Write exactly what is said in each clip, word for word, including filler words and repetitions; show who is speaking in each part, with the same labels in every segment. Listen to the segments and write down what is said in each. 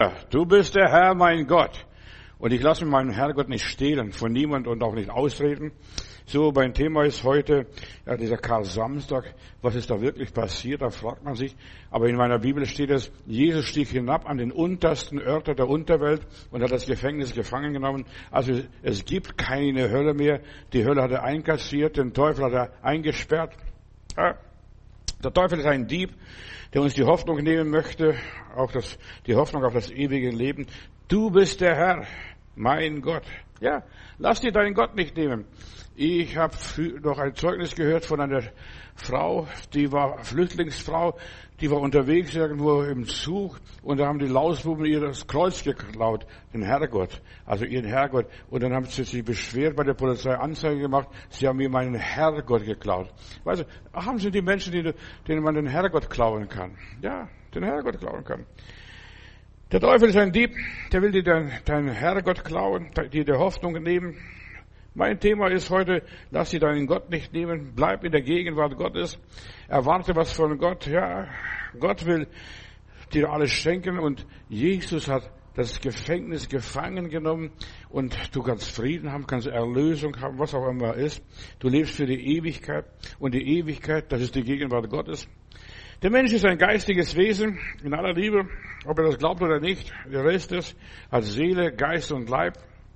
Speaker 1: Halleluja, du bist der Herr, mein Gott. Und ich lasse mir meinen Herrgott nicht stehlen, von niemand und auch nicht ausreden. So, mein Thema ist heute, ja, dieser Kar-Samstag. Was ist da wirklich passiert? Da fragt man sich. Aber in meiner Bibel steht es, Jesus stieg hinab an den untersten Örter der Unterwelt und hat das Gefängnis gefangen genommen. Also es gibt keine Hölle mehr. Die Hölle hat er einkassiert, den Teufel hat er eingesperrt. Ja, der Teufel ist ein Dieb, der uns die Hoffnung nehmen möchte, auch das, die Hoffnung auf das ewige Leben. Du bist der Herr, mein Gott. Ja, lass dir deinen Gott nicht nehmen. Ich habe noch ein Zeugnis gehört von einer Frau, die war Flüchtlingsfrau, die war unterwegs irgendwo im Zug und da haben die Lausbuben ihr das Kreuz geklaut, den Herrgott, also ihren Herrgott. Und dann haben sie sich beschwert, bei der Polizei Anzeige gemacht, sie haben mir meinen Herrgott geklaut. Weißt du, haben sie die Menschen, die, denen man den Herrgott klauen kann. Ja, den Herrgott klauen kann. Der Teufel ist ein Dieb, der will dir deinen dein Herrgott klauen, dir die Hoffnung nehmen. Mein Thema ist heute, lass dir deinen Gott nicht nehmen, bleib in der Gegenwart Gottes, erwarte was von Gott. Ja, Gott will dir alles schenken und Jesus hat das Gefängnis gefangen genommen und du kannst Frieden haben, kannst Erlösung haben, was auch immer ist. Du lebst für die Ewigkeit und die Ewigkeit, das ist die Gegenwart Gottes. Der Mensch ist ein geistiges Wesen, in aller Liebe, ob er das glaubt oder nicht. Der Rest ist, hat Seele, Geist und Leib.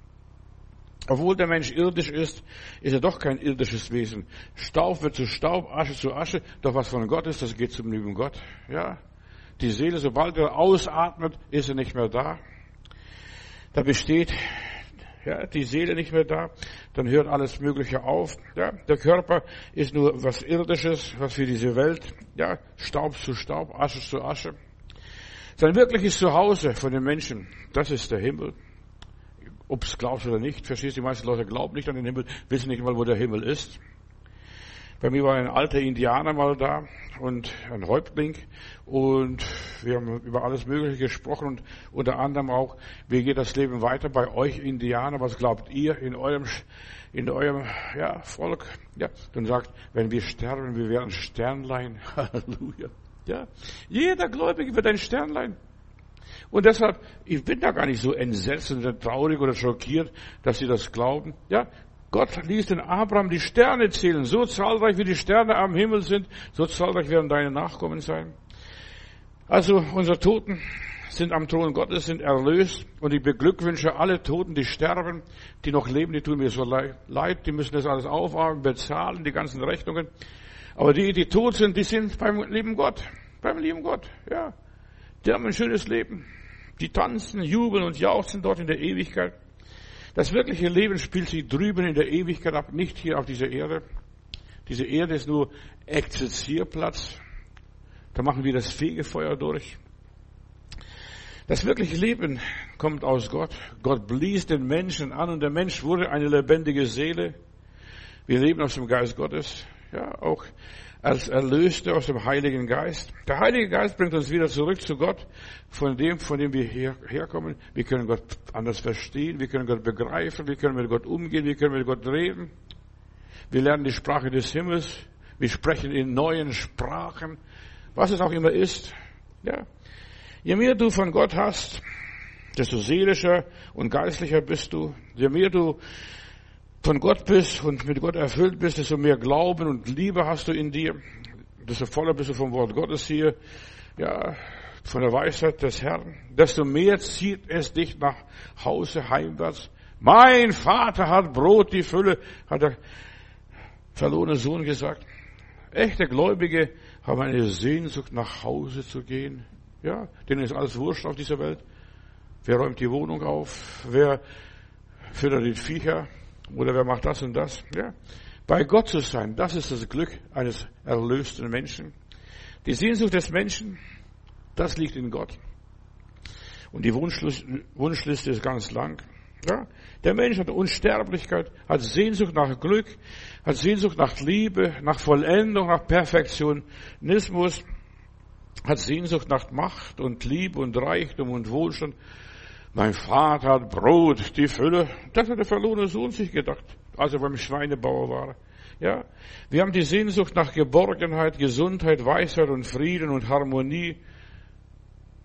Speaker 1: Obwohl der Mensch irdisch ist, ist er doch kein irdisches Wesen. Staub wird zu Staub, Asche zu Asche. Doch was von Gott ist, das geht zum lieben Gott. Ja, die Seele, sobald er ausatmet, ist er nicht mehr da. Da besteht ja die Seele nicht mehr da. Dann hört alles Mögliche auf. Ja, der Körper ist nur was Irdisches, was für diese Welt. Ja, Staub zu Staub, Asche zu Asche. Sein wirkliches Zuhause von den Menschen, das ist der Himmel. Ob es glaubst oder nicht, verstehst du, die meisten Leute glauben nicht an den Himmel, wissen nicht mal, wo der Himmel ist. Bei mir war ein alter Indianer mal da und ein Häuptling und wir haben über alles Mögliche gesprochen und unter anderem auch, wie geht das Leben weiter bei euch Indianer, was glaubt ihr in eurem, in eurem, ja, Volk? Ja, dann sagt, wenn wir sterben, wir werden Sternlein. Halleluja. Ja, jeder Gläubige wird ein Sternlein. Und deshalb, ich bin da gar nicht so entsetzt und traurig oder schockiert, dass sie das glauben. Ja, Gott ließ den Abraham die Sterne zählen. So zahlreich wie die Sterne am Himmel sind, so zahlreich werden deine Nachkommen sein. Also, unsere Toten sind am Thron Gottes, sind erlöst. Und ich beglückwünsche alle Toten, die sterben, die noch leben, die tun mir so leid. Die müssen das alles aufarbeiten, bezahlen, die ganzen Rechnungen. Aber die, die tot sind, die sind beim lieben Gott. Beim lieben Gott, ja. Die haben ein schönes Leben. Die tanzen, jubeln und jauchzen dort in der Ewigkeit. Das wirkliche Leben spielt sich drüben in der Ewigkeit ab, nicht hier auf dieser Erde. Diese Erde ist nur Exerzierplatz. Da machen wir das Fegefeuer durch. Das wirkliche Leben kommt aus Gott. Gott blies den Menschen an und der Mensch wurde eine lebendige Seele. Wir leben aus dem Geist Gottes. Ja, auch als Erlöste aus dem Heiligen Geist. Der Heilige Geist bringt uns wieder zurück zu Gott, von dem, von dem wir her, herkommen. Wir können Gott anders verstehen, wir können Gott begreifen, wir können mit Gott umgehen, wir können mit Gott reden. Wir lernen die Sprache des Himmels, wir sprechen in neuen Sprachen, was es auch immer ist. Ja. Je mehr du von Gott hast, desto seelischer und geistlicher bist du. Je mehr du von Gott bist und mit Gott erfüllt bist, desto mehr Glauben und Liebe hast du in dir, desto voller bist du vom Wort Gottes hier, ja, von der Weisheit des Herrn, desto mehr zieht es dich nach Hause heimwärts. Mein Vater hat Brot, die Fülle, hat der verlorene Sohn gesagt. Echte Gläubige haben eine Sehnsucht, nach Hause zu gehen. Ja, denen ist alles wurscht auf dieser Welt. Wer räumt die Wohnung auf? Wer füttert die Viecher? Oder wer macht das und das? Ja. Bei Gott zu sein, das ist das Glück eines erlösten Menschen. Die Sehnsucht des Menschen, das liegt in Gott. Und die Wunschliste ist ganz lang. Ja. Der Mensch hat Unsterblichkeit, hat Sehnsucht nach Glück, hat Sehnsucht nach Liebe, nach Vollendung, nach Perfektionismus, hat Sehnsucht nach Macht und Liebe und Reichtum und Wohlstand. Mein Vater hat Brot, die Fülle. Das hat der verlorene Sohn sich gedacht, als er beim Schweinebauer war. Ja, wir haben die Sehnsucht nach Geborgenheit, Gesundheit, Weisheit und Frieden und Harmonie.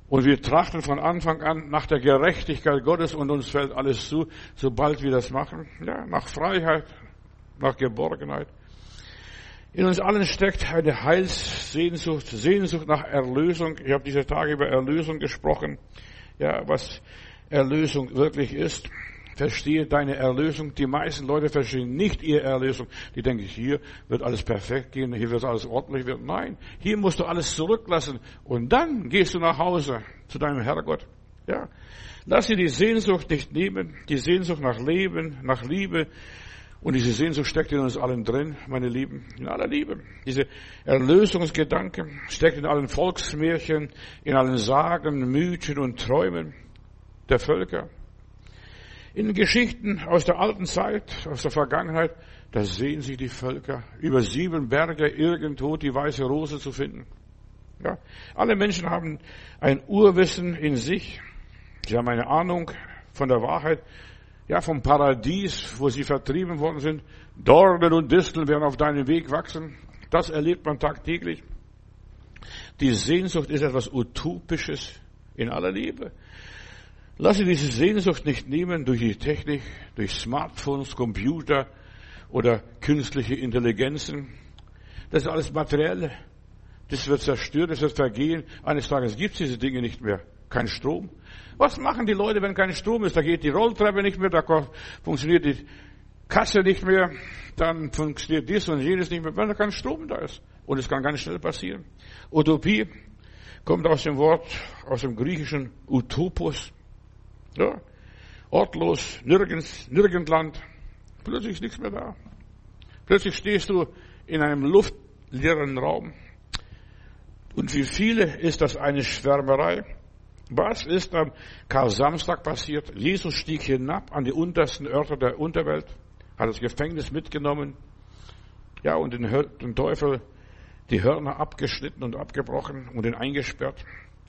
Speaker 1: Und wir trachten von Anfang an nach der Gerechtigkeit Gottes und uns fällt alles zu, sobald wir das machen. Ja, nach Freiheit, nach Geborgenheit. In uns allen steckt eine Heilssehnsucht, Sehnsucht nach Erlösung. Ich habe diese Tage über Erlösung gesprochen. Ja, was Erlösung wirklich ist. Verstehe deine Erlösung. Die meisten Leute verstehen nicht ihre Erlösung. Die denken, hier wird alles perfekt gehen, hier wird alles ordentlich werden. Nein, hier musst du alles zurücklassen und dann gehst du nach Hause zu deinem Herrgott. Ja, lass dir die Sehnsucht nicht nehmen, die Sehnsucht nach Leben, nach Liebe. Und diese Sehnsucht steckt in uns allen drin, meine Lieben, in aller Liebe. Diese Erlösungsgedanke steckt in allen Volksmärchen, in allen Sagen, Mythen und Träumen der Völker. In Geschichten aus der alten Zeit, aus der Vergangenheit, da sehen sich die Völker über sieben Berge irgendwo die weiße Rose zu finden. Ja, alle Menschen haben ein Urwissen in sich. Sie haben eine Ahnung von der Wahrheit, ja, vom Paradies, wo sie vertrieben worden sind. Dornen und Disteln werden auf deinem Weg wachsen. Das erlebt man tagtäglich. Die Sehnsucht ist etwas Utopisches in aller Liebe. Lasse diese Sehnsucht nicht nehmen durch die Technik, durch Smartphones, Computer oder künstliche Intelligenzen. Das ist alles Materielle. Das wird zerstört, das wird vergehen. Eines Tages gibt es diese Dinge nicht mehr. Kein Strom. Was machen die Leute, wenn kein Strom ist? Da geht die Rolltreppe nicht mehr, da funktioniert die Kasse nicht mehr, dann funktioniert dies und jenes nicht mehr, weil da kein Strom da ist. Und es kann ganz schnell passieren. Utopie kommt aus dem Wort, aus dem griechischen Utopos. Ja, ortlos, nirgends, nirgendland. Plötzlich ist nichts mehr da. Plötzlich stehst du in einem luftleeren Raum. Und für viele ist das eine Schwärmerei. Was ist am Karsamstag passiert? Jesus stieg hinab an die untersten Örter der Unterwelt, hat das Gefängnis mitgenommen, ja, und den, den Teufel die Hörner abgeschnitten und abgebrochen und ihn eingesperrt.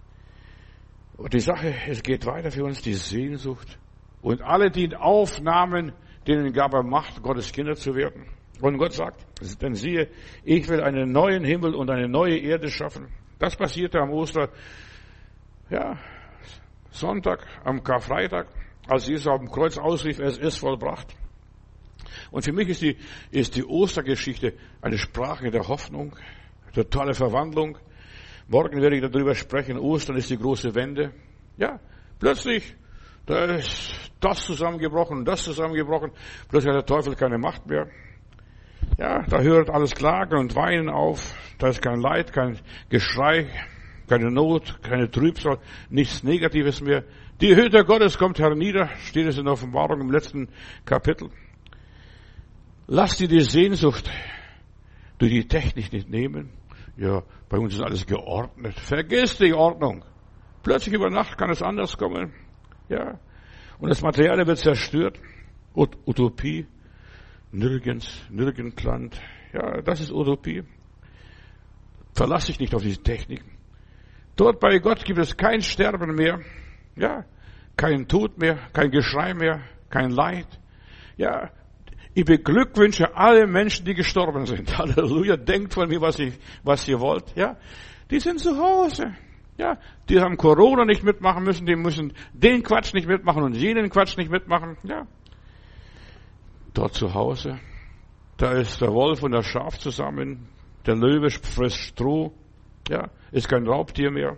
Speaker 1: Und die Sache, es geht weiter für uns, die Sehnsucht. Und alle, die ihn aufnahmen, denen gab er Macht, Gottes Kinder zu werden. Und Gott sagt, denn siehe, ich will einen neuen Himmel und eine neue Erde schaffen. Das passierte am Oster, ja, Sonntag, am Karfreitag, als Jesus auf dem Kreuz ausrief, es ist vollbracht. Und für mich ist die, ist die Ostergeschichte eine Sprache der Hoffnung, der tolle Verwandlung. Morgen werde ich darüber sprechen. Ostern ist die große Wende. Ja, plötzlich, da ist das zusammengebrochen und das zusammengebrochen. Plötzlich hat der Teufel keine Macht mehr. Ja, da hört alles Klagen und Weinen auf. Da ist kein Leid, kein Geschrei, keine Not, keine Trübsal, nichts Negatives mehr. Die Hütte Gottes kommt hernieder, steht es in der Offenbarung im letzten Kapitel. Lass dir die Sehnsucht durch die Technik nicht nehmen. Ja, bei uns ist alles geordnet. Vergiss die Ordnung. Plötzlich über Nacht kann es anders kommen. Ja. Und das Materielle wird zerstört. Ut- Utopie. Nirgends, nirgendland. Ja, das ist Utopie. Verlass dich nicht auf diese Technik. Dort bei Gott gibt es kein Sterben mehr. Ja. Kein Tod mehr, kein Geschrei mehr, kein Leid. Ja. Ich beglückwünsche alle Menschen, die gestorben sind. Halleluja. Denkt von mir, was ihr, was ihr wollt. Ja. Die sind zu Hause. Ja. Die haben Corona nicht mitmachen müssen. Die müssen den Quatsch nicht mitmachen und jenen Quatsch nicht mitmachen. Ja. Dort zu Hause. Da ist der Wolf und das Schaf zusammen. Der Löwe frisst Stroh. Ja. Ist kein Raubtier mehr.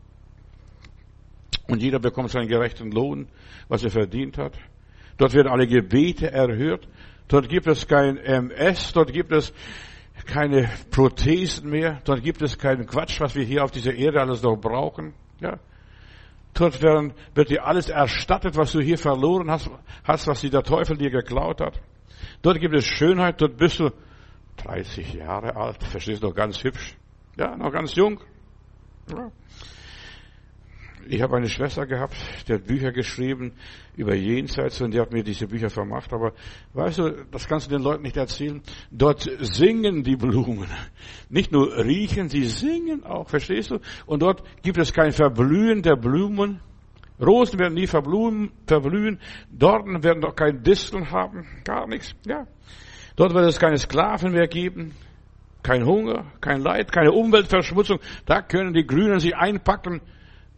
Speaker 1: Und jeder bekommt seinen gerechten Lohn, was er verdient hat. Dort werden alle Gebete erhört. Dort gibt es kein M S, dort gibt es keine Prothesen mehr, dort gibt es keinen Quatsch, was wir hier auf dieser Erde alles noch brauchen. Ja. Dort werden, wird dir alles erstattet, was du hier verloren hast, hast, was dir der Teufel dir geklaut hat. Dort gibt es Schönheit, dort bist du dreißig Jahre alt, verstehst du, noch ganz hübsch, ja, noch ganz jung. Ja. Ich habe eine Schwester gehabt, die hat Bücher geschrieben über Jenseits und die hat mir diese Bücher vermacht. Aber weißt du, das kannst du den Leuten nicht erzählen. Dort singen die Blumen. Nicht nur riechen, sie singen auch, verstehst du? Und dort gibt es kein Verblühen der Blumen. Rosen werden nie verblühen, verblühen. Dornen werden doch kein Disteln haben, gar nichts. Ja. Dort wird es keine Sklaven mehr geben. Kein Hunger, kein Leid, keine Umweltverschmutzung. Da können die Grünen sich einpacken.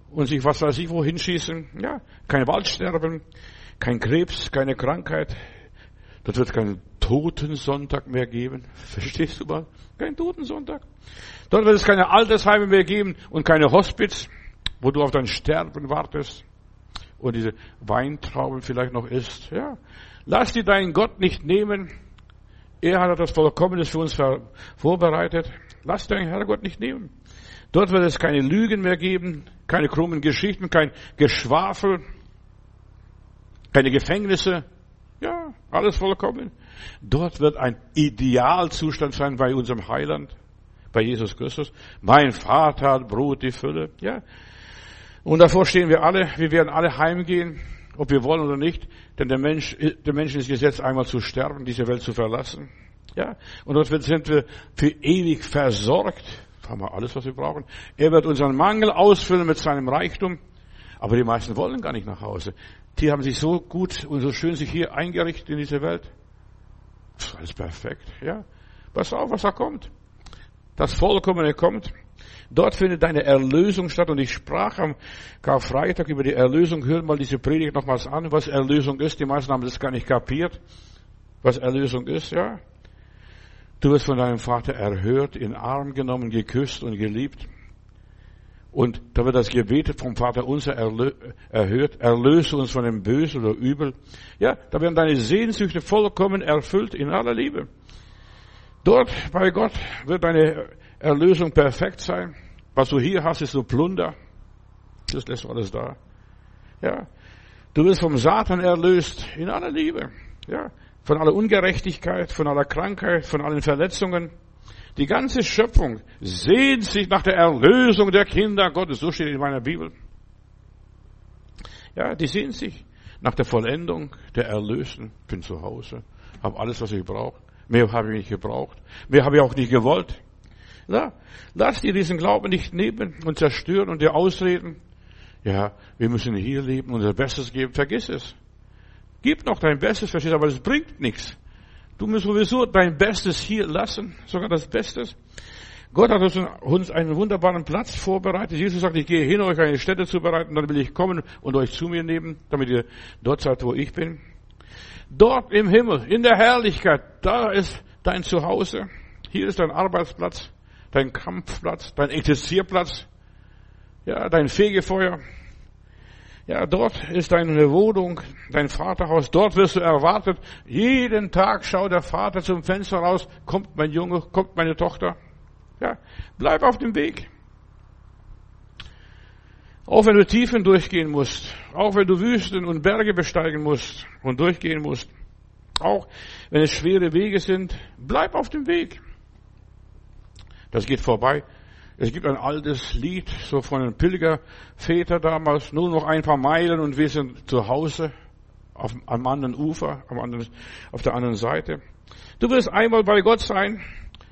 Speaker 1: und sich was weiß ich wohin schießen. Ja, kein Waldsterben, kein Krebs, keine Krankheit. Dort wird keinen Totensonntag mehr geben. Verstehst du mal? Kein Totensonntag. Dort wird es keine Altersheime mehr geben und keine Hospiz, wo du auf dein Sterben wartest und diese Weintrauben vielleicht noch isst. Ja, lass dir deinen Gott nicht nehmen. Er hat das Vollkommenes für uns vorbereitet. Lass deinen Herrgott nicht nehmen. Dort wird es keine Lügen mehr geben, keine krummen Geschichten, kein Geschwafel, keine Gefängnisse. Ja, alles vollkommen. Dort wird ein Idealzustand sein bei unserem Heiland, bei Jesus Christus. Mein Vater hat Brot die Fülle. Ja. Und davor stehen wir alle. Wir werden alle heimgehen, ob wir wollen oder nicht. Denn der Mensch, der Mensch ist gesetzt, einmal zu sterben, diese Welt zu verlassen. Ja. Und dort sind wir für ewig versorgt. Da haben wir alles, was wir brauchen. Er wird unseren Mangel ausfüllen mit seinem Reichtum. Aber die meisten wollen gar nicht nach Hause. Die haben sich so gut und so schön sich hier eingerichtet in diese Welt. Das ist alles perfekt, ja. Pass auf, was da kommt. Das Vollkommene kommt. Dort findet deine Erlösung statt. Und ich sprach am Karfreitag über die Erlösung. Hört mal diese Predigt nochmals an, was Erlösung ist. Die meisten haben das gar nicht kapiert, was Erlösung ist, ja. Du wirst von deinem Vater erhört, in den Arm genommen, geküsst und geliebt. Und da wird das Gebet vom Vater unser erlö- erhört. Erlöse uns von dem Bösen oder Übel. Ja, da werden deine Sehnsüchte vollkommen erfüllt in aller Liebe. Dort bei Gott wird deine Erlösung perfekt sein. Was du hier hast, ist nur Plunder. Das lässt alles da. Ja, du wirst vom Satan erlöst in aller Liebe. Ja, von aller Ungerechtigkeit, von aller Krankheit, von allen Verletzungen. Die ganze Schöpfung sehnt sich nach der Erlösung der Kinder Gottes. So steht in meiner Bibel. Ja, die sehnt sich nach der Vollendung der Erlösten. Ich bin zu Hause, habe alles, was ich brauche. Mehr habe ich nicht gebraucht. Mehr habe ich auch nicht gewollt. Ja, lass dir diesen Glauben nicht nehmen und zerstören und dir ausreden. Ja, wir müssen hier leben und unser Bestes geben. Vergiss es. Gib noch dein Bestes, verstehst du, aber es bringt nichts. Du musst sowieso dein Bestes hier lassen, sogar das Bestes. Gott hat uns einen wunderbaren Platz vorbereitet. Jesus sagt, ich gehe hin, euch eine Stätte zu bereiten, dann will ich kommen und euch zu mir nehmen, damit ihr dort seid, wo ich bin. Dort im Himmel, in der Herrlichkeit, da ist dein Zuhause. Hier ist dein Arbeitsplatz, dein Kampfplatz, dein Exerzierplatz, ja, dein Fegefeuer. Ja, dort ist deine Wohnung, dein Vaterhaus. Dort wirst du erwartet. Jeden Tag schaut der Vater zum Fenster raus. Kommt mein Junge, kommt meine Tochter. Ja, bleib auf dem Weg. Auch wenn du Tiefen durchgehen musst. Auch wenn du Wüsten und Berge besteigen musst und durchgehen musst. Auch wenn es schwere Wege sind. Bleib auf dem Weg. Das geht vorbei. Es gibt ein altes Lied, so von den Pilgervätern damals, nur noch ein paar Meilen und wir sind zu Hause, auf, am anderen Ufer, am anderen, auf der anderen Seite. Du wirst einmal bei Gott sein,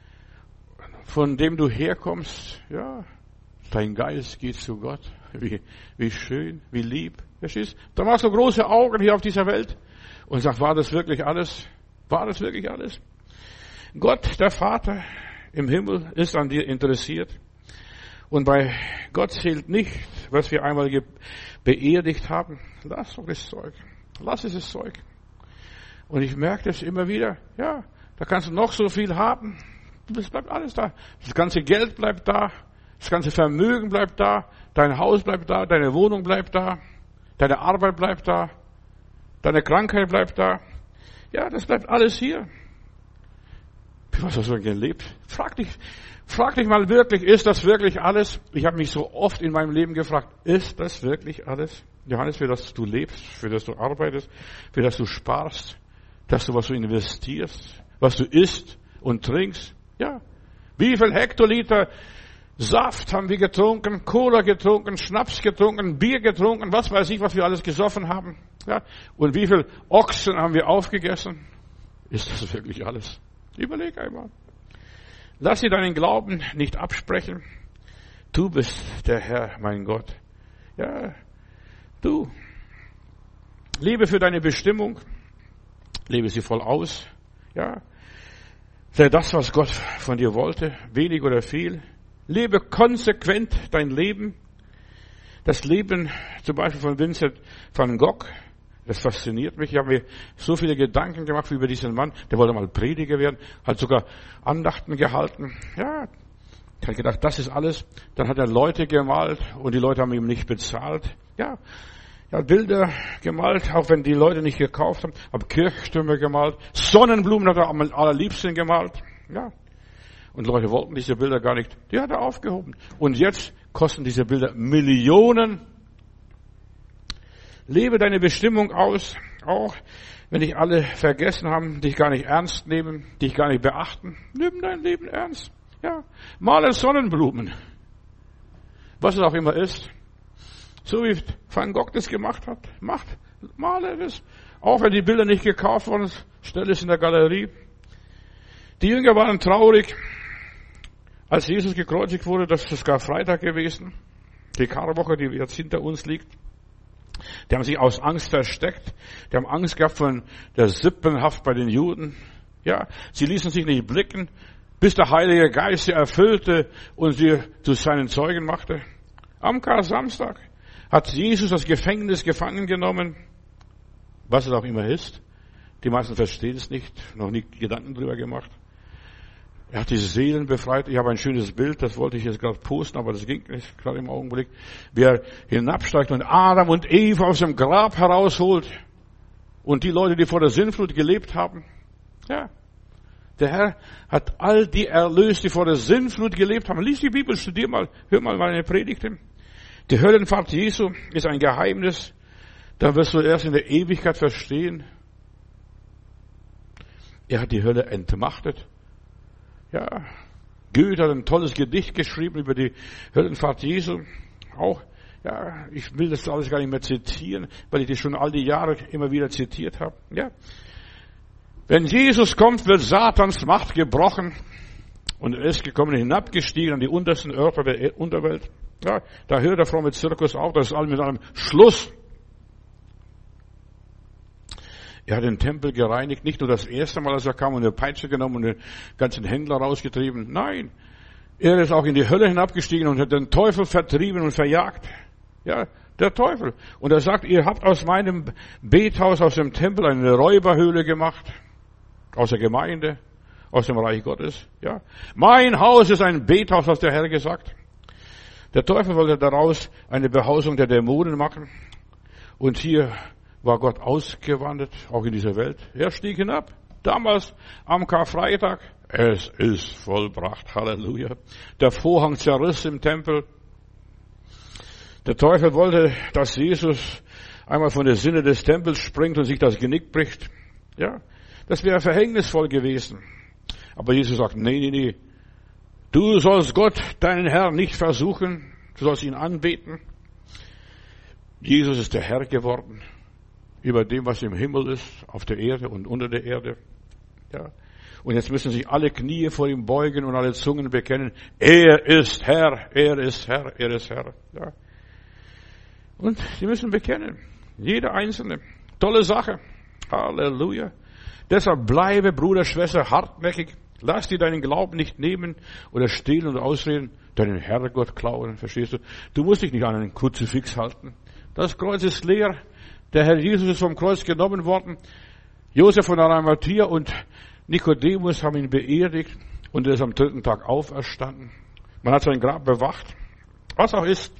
Speaker 1: von dem du herkommst, ja, dein Geist geht zu Gott, wie, wie schön, wie lieb, verstehst? Da machst du große Augen hier auf dieser Welt und sagst, war das wirklich alles? War das wirklich alles? Gott, der Vater im Himmel, ist an dir interessiert. Und bei Gott zählt nicht, was wir einmal beerdigt haben. Lass doch das Zeug. Lass dieses Zeug. Und ich merke das immer wieder. Ja, da kannst du noch so viel haben. Es bleibt alles da. Das ganze Geld bleibt da. Das ganze Vermögen bleibt da. Dein Haus bleibt da. Deine Wohnung bleibt da. Deine Arbeit bleibt da. Deine Krankheit bleibt da. Ja, das bleibt alles hier. Was hast du denn gelebt? Frag dich, frag dich mal wirklich, ist das wirklich alles? Ich habe mich so oft in meinem Leben gefragt, ist das wirklich alles? Johannes, für das du lebst, für das du arbeitest, für das du sparst, dass du was du investierst, was du isst und trinkst? Ja. Wie viel Hektoliter Saft haben wir getrunken, Cola getrunken, Schnaps getrunken, Bier getrunken, was weiß ich, was wir alles gesoffen haben? Ja. Und wie viel Ochsen haben wir aufgegessen? Ist das wirklich alles? Überleg einmal. Lass dir deinen Glauben nicht absprechen. Du bist der Herr, mein Gott. Ja, du. Lebe für deine Bestimmung. Lebe sie voll aus. Ja. Sei das, was Gott von dir wollte, wenig oder viel. Lebe konsequent dein Leben. das Leben zum Beispiel von Vincent van Gogh, das fasziniert mich. Ich habe mir so viele Gedanken gemacht über diesen Mann. Der wollte mal Prediger werden, hat sogar Andachten gehalten. Ja, ich habe gedacht, das ist alles. Dann hat er Leute gemalt und die Leute haben ihm nicht bezahlt. Ja, ja, Bilder gemalt, auch wenn die Leute nicht gekauft haben. Habe Kirchtürme gemalt. Sonnenblumen hat er am allerliebsten gemalt. Ja, und Leute wollten diese Bilder gar nicht. Die hat er aufgehoben. Und jetzt kosten diese Bilder Millionen. Lebe deine Bestimmung aus, auch wenn dich alle vergessen haben, dich gar nicht ernst nehmen, dich gar nicht beachten. Nimm dein Leben ernst. Ja, male Sonnenblumen. Was es auch immer ist. So wie Van Gogh das gemacht hat. Macht, male das. Auch wenn die Bilder nicht gekauft wurden, stell es in der Galerie. Die Jünger waren traurig, als Jesus gekreuzigt wurde. Das ist Karfreitag gewesen. Die Karwoche, die jetzt hinter uns liegt. Die haben sich aus Angst versteckt. Die haben Angst gehabt von der Sippenhaft bei den Juden. Ja, sie ließen sich nicht blicken, bis der Heilige Geist sie erfüllte und sie zu seinen Zeugen machte. Am Kar-Samstag hat Jesus das Gefängnis gefangen genommen, was es auch immer ist. Die meisten verstehen es nicht, noch nie Gedanken drüber gemacht. Er hat die Seelen befreit. Ich habe ein schönes Bild, das wollte ich jetzt gerade posten, aber das ging nicht gerade im Augenblick. Wie er hinabsteigt und Adam und Eva aus dem Grab herausholt. Und die Leute, die vor der Sintflut gelebt haben. Ja, der Herr hat all die erlöst, die vor der Sintflut gelebt haben. Lies die Bibel, studier mal, hör mal meine Predigten. Die Höllenfahrt Jesu ist ein Geheimnis. Da wirst du erst in der Ewigkeit verstehen. Er hat die Hölle entmachtet. Ja, Goethe hat ein tolles Gedicht geschrieben über die Höllenfahrt Jesu. Auch, ja, ich will das alles gar nicht mehr zitieren, weil ich das schon all die Jahre immer wieder zitiert habe. Ja. Wenn Jesus kommt, wird Satans Macht gebrochen und er ist gekommen, hinabgestiegen an die untersten Örter der Unterwelt. Ja, da hört der fromme Zirkus auf, das ist all mit allem Schluss. Er hat den Tempel gereinigt, nicht nur das erste Mal, als er kam und eine Peitsche genommen und den ganzen Händler rausgetrieben. Nein, er ist auch in die Hölle hinabgestiegen und hat den Teufel vertrieben und verjagt. Ja, der Teufel. Und er sagt, ihr habt aus meinem Bethaus, aus dem Tempel eine Räuberhöhle gemacht. Aus der Gemeinde, aus dem Reich Gottes. Ja, mein Haus ist ein Bethaus, hat der Herr gesagt. Der Teufel wollte daraus eine Behausung der Dämonen machen. Und hier war Gott ausgewandert, auch in dieser Welt. Er stieg hinab. Damals am Karfreitag. Es ist vollbracht. Halleluja. Der Vorhang zerriss im Tempel. Der Teufel wollte, dass Jesus einmal von der Sinne des Tempels springt und sich das Genick bricht. Ja, das wäre verhängnisvoll gewesen. Aber Jesus sagt, nee, nee, nee. Du sollst Gott, deinen Herrn, nicht versuchen. Du sollst ihn anbeten. Jesus ist der Herr geworden. Über dem, was im Himmel ist, auf der Erde und unter der Erde. Ja. Und jetzt müssen sich alle Knie vor ihm beugen und alle Zungen bekennen. Er ist Herr, er ist Herr, er ist Herr. Ja. Und sie müssen bekennen. Jeder Einzelne. Tolle Sache. Halleluja. Deshalb bleibe, Bruder, Schwester, hartnäckig. Lass dir deinen Glauben nicht nehmen oder stehlen und ausreden, deinen Herrgott klauen. Verstehst du? Du musst dich nicht an einen Kruzifix halten. Das Kreuz ist leer. Der Herr Jesus ist vom Kreuz genommen worden. Josef von Arimathea und Nikodemus haben ihn beerdigt und er ist am dritten Tag auferstanden. Man hat sein Grab bewacht. Was auch ist,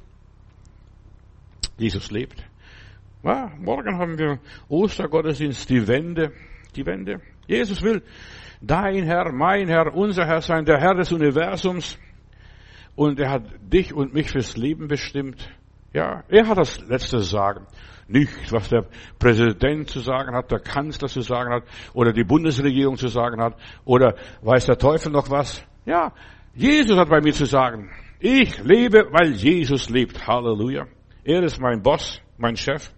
Speaker 1: Jesus lebt. Ja, morgen haben wir Ostergottesdienst, die Wende, die Wende. Jesus will dein Herr, mein Herr, unser Herr sein, der Herr des Universums. Und er hat dich und mich fürs Leben bestimmt. Ja, er hat das letzte Sagen. Nicht, was der Präsident zu sagen hat, der Kanzler zu sagen hat, oder die Bundesregierung zu sagen hat, oder weiß der Teufel noch was. Ja, Jesus hat bei mir zu sagen. Ich lebe, weil Jesus lebt. Halleluja. Er ist mein Boss, mein Chef.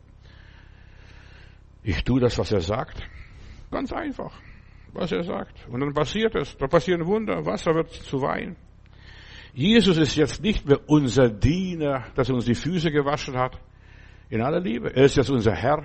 Speaker 1: Ich tue das, was er sagt. Ganz einfach, was er sagt. Und dann passiert es. Da passieren Wunder. Wasser wird zu Wein. Jesus ist jetzt nicht mehr unser Diener, dass er uns die Füße gewaschen hat. In aller Liebe. Er ist jetzt unser Herr.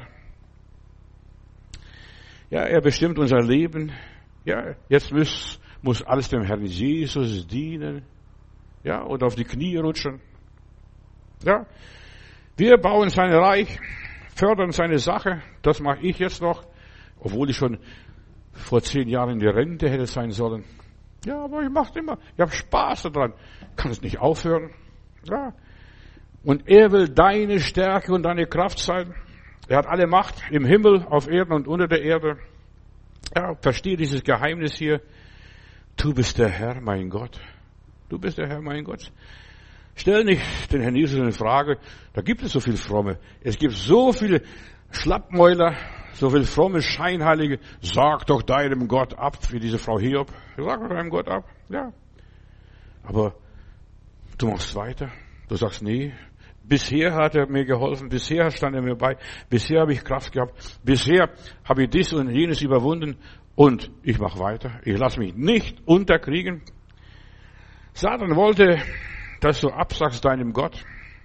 Speaker 1: Ja, er bestimmt unser Leben. Ja, jetzt muss, muss alles dem Herrn Jesus dienen. Ja, und auf die Knie rutschen. Ja, Wir bauen sein Reich, fördern seine Sache. Das mache ich jetzt noch, obwohl ich schon vor zehn Jahren in die Rente hätte sein sollen. Ja, aber ich mache immer. Ich habe Spaß daran. Kann es nicht aufhören. Ja. Und er will deine Stärke und deine Kraft sein. Er hat alle Macht im Himmel, auf Erden und unter der Erde. Ja, verstehe dieses Geheimnis hier. Du bist der Herr, mein Gott. Du bist der Herr, mein Gott. Stell nicht den Herrn Jesus in Frage. Da gibt es so viel Fromme. Es gibt so viele Schlappmäuler, so viele fromme Scheinheilige. Sag doch deinem Gott ab, wie diese Frau Hiob. Sag doch deinem Gott ab. Ja. Aber du machst weiter. Du sagst, nee. Bisher hat er mir geholfen. Bisher stand er mir bei. Bisher habe ich Kraft gehabt. Bisher habe ich dies und jenes überwunden. Und ich mache weiter. Ich lasse mich nicht unterkriegen. Satan wollte, dass du absagst deinem Gott.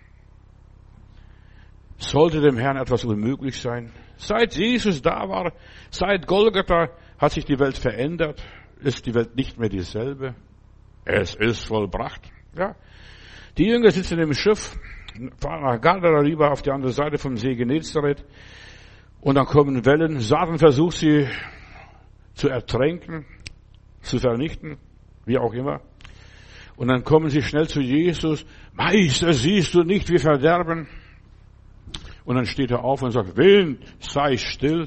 Speaker 1: Sollte dem Herrn etwas unmöglich sein? Seit Jesus da war, seit Golgatha hat sich die Welt verändert. Ist die Welt nicht mehr dieselbe? Es ist vollbracht. Ja. Die Jünger sitzen im Schiff, fahren nach Gadara rüber auf die andere Seite vom See Genezareth. Und dann kommen Wellen. Satan versucht sie zu ertränken, zu vernichten, wie auch immer. Und dann kommen sie schnell zu Jesus. Meister, siehst du nicht, wir verderben? Und dann steht er auf und sagt, Wind, sei still.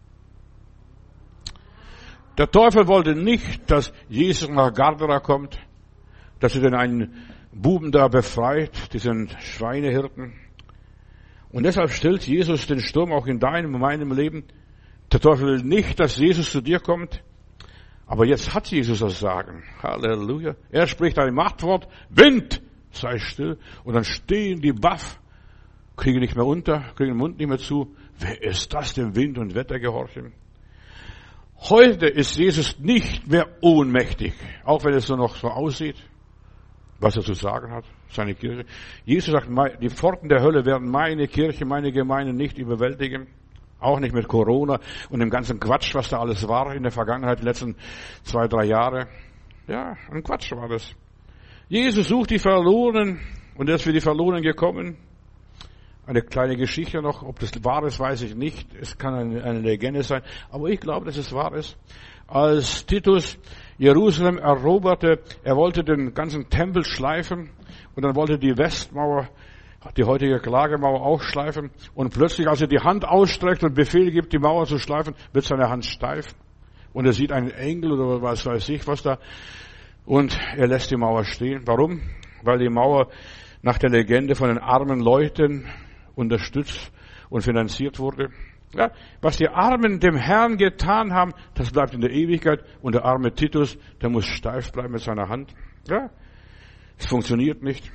Speaker 1: Der Teufel wollte nicht, dass Jesus nach Gadara kommt, dass er den einen Buben da befreit, diesen Schweinehirten. Und deshalb stillt Jesus den Sturm auch in deinem und meinem Leben. Der Teufel will nicht, dass Jesus zu dir kommt. Aber jetzt hat Jesus das Sagen. Halleluja. Er spricht ein Machtwort. Wind, sei still. Und dann stehen die baff, kriegen nicht mehr unter, kriegen den Mund nicht mehr zu. Wer ist das, dem Wind und Wetter gehorchen? Heute ist Jesus nicht mehr ohnmächtig, auch wenn es so noch so aussieht, was er zu sagen hat, seine Kirche. Jesus sagt, die Pforten der Hölle werden meine Kirche, meine Gemeinde nicht überwältigen. Auch nicht mit Corona und dem ganzen Quatsch, was da alles war in der Vergangenheit, die letzten zwei, drei Jahre. Ja, ein Quatsch war das. Jesus sucht die Verlorenen und er ist für die Verlorenen gekommen. Eine kleine Geschichte noch, ob das wahr ist, weiß ich nicht. Es kann eine, eine Legende sein, aber ich glaube, dass es wahr ist. Als Titus Jerusalem eroberte, er wollte den ganzen Tempel schleifen und dann wollte die Westmauer, die heutige Klagemauer auch schleifen. Und plötzlich, als er die Hand ausstreckt und Befehl gibt, die Mauer zu schleifen, wird seine Hand steif. Und er sieht einen Engel oder was weiß ich was da. Und er lässt die Mauer stehen. Warum? Weil die Mauer nach der Legende von den armen Leuten unterstützt und finanziert wurde. Ja, was die Armen dem Herrn getan haben, das bleibt in der Ewigkeit. Und der arme Titus, der muss steif bleiben mit seiner Hand. Ja, es funktioniert nicht.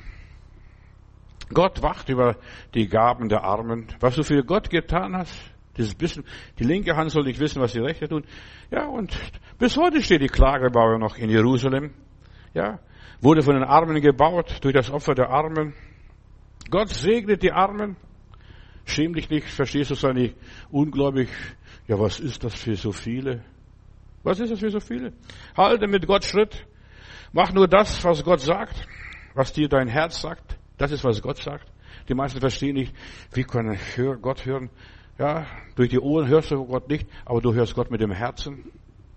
Speaker 1: Gott wacht über die Gaben der Armen. Was du für Gott getan hast, dieses bisschen, die linke Hand soll nicht wissen, was die rechte tut. Ja, und bis heute steht die Klagemauer noch in Jerusalem. Ja, wurde von den Armen gebaut, durch das Opfer der Armen. Gott segnet die Armen. Schäm dich nicht, verstehst du, sei nicht ungläubig. Ja, was ist das für so viele? Was ist das für so viele? Halte mit Gott Schritt. Mach nur das, was Gott sagt, was dir dein Herz sagt. Das ist, was Gott sagt. Die meisten verstehen nicht, wie kann ich Gott hören? Ja, durch die Ohren hörst du Gott nicht, aber du hörst Gott mit dem Herzen.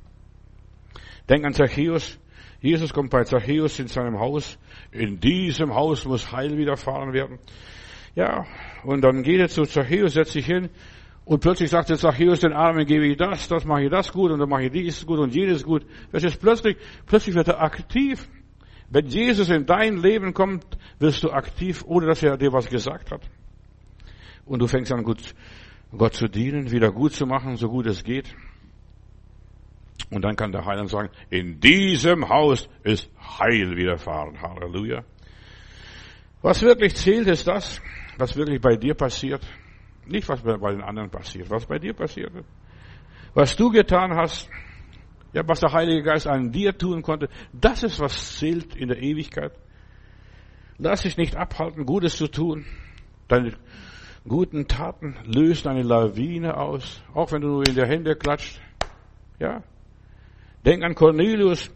Speaker 1: Denk an Zachäus. Jesus kommt bei Zachäus in seinem Haus. In diesem Haus muss Heil widerfahren werden. Ja, und dann geht er zu Zachäus, setzt sich hin und plötzlich sagt der Zachäus, den Armen gebe ich das, das mache ich das gut und dann mache ich dies gut und jenes gut. Das ist plötzlich, plötzlich wird er aktiv. Wenn Jesus in dein Leben kommt, wirst du aktiv, ohne dass er dir was gesagt hat. Und du fängst an, gut, Gott zu dienen, wieder gut zu machen, so gut es geht. Und dann kann der Heiland sagen, in diesem Haus ist Heil widerfahren. Halleluja. Was wirklich zählt, ist das, was wirklich bei dir passiert. Nicht, was bei den anderen passiert, was bei dir passiert. Was du getan hast, ja, was der Heilige Geist an dir tun konnte, das ist, was zählt in der Ewigkeit. Lass dich nicht abhalten, Gutes zu tun. Deine guten Taten lösen eine Lawine aus, auch wenn du nur in die Hände klatscht. Ja. Denk an Cornelius.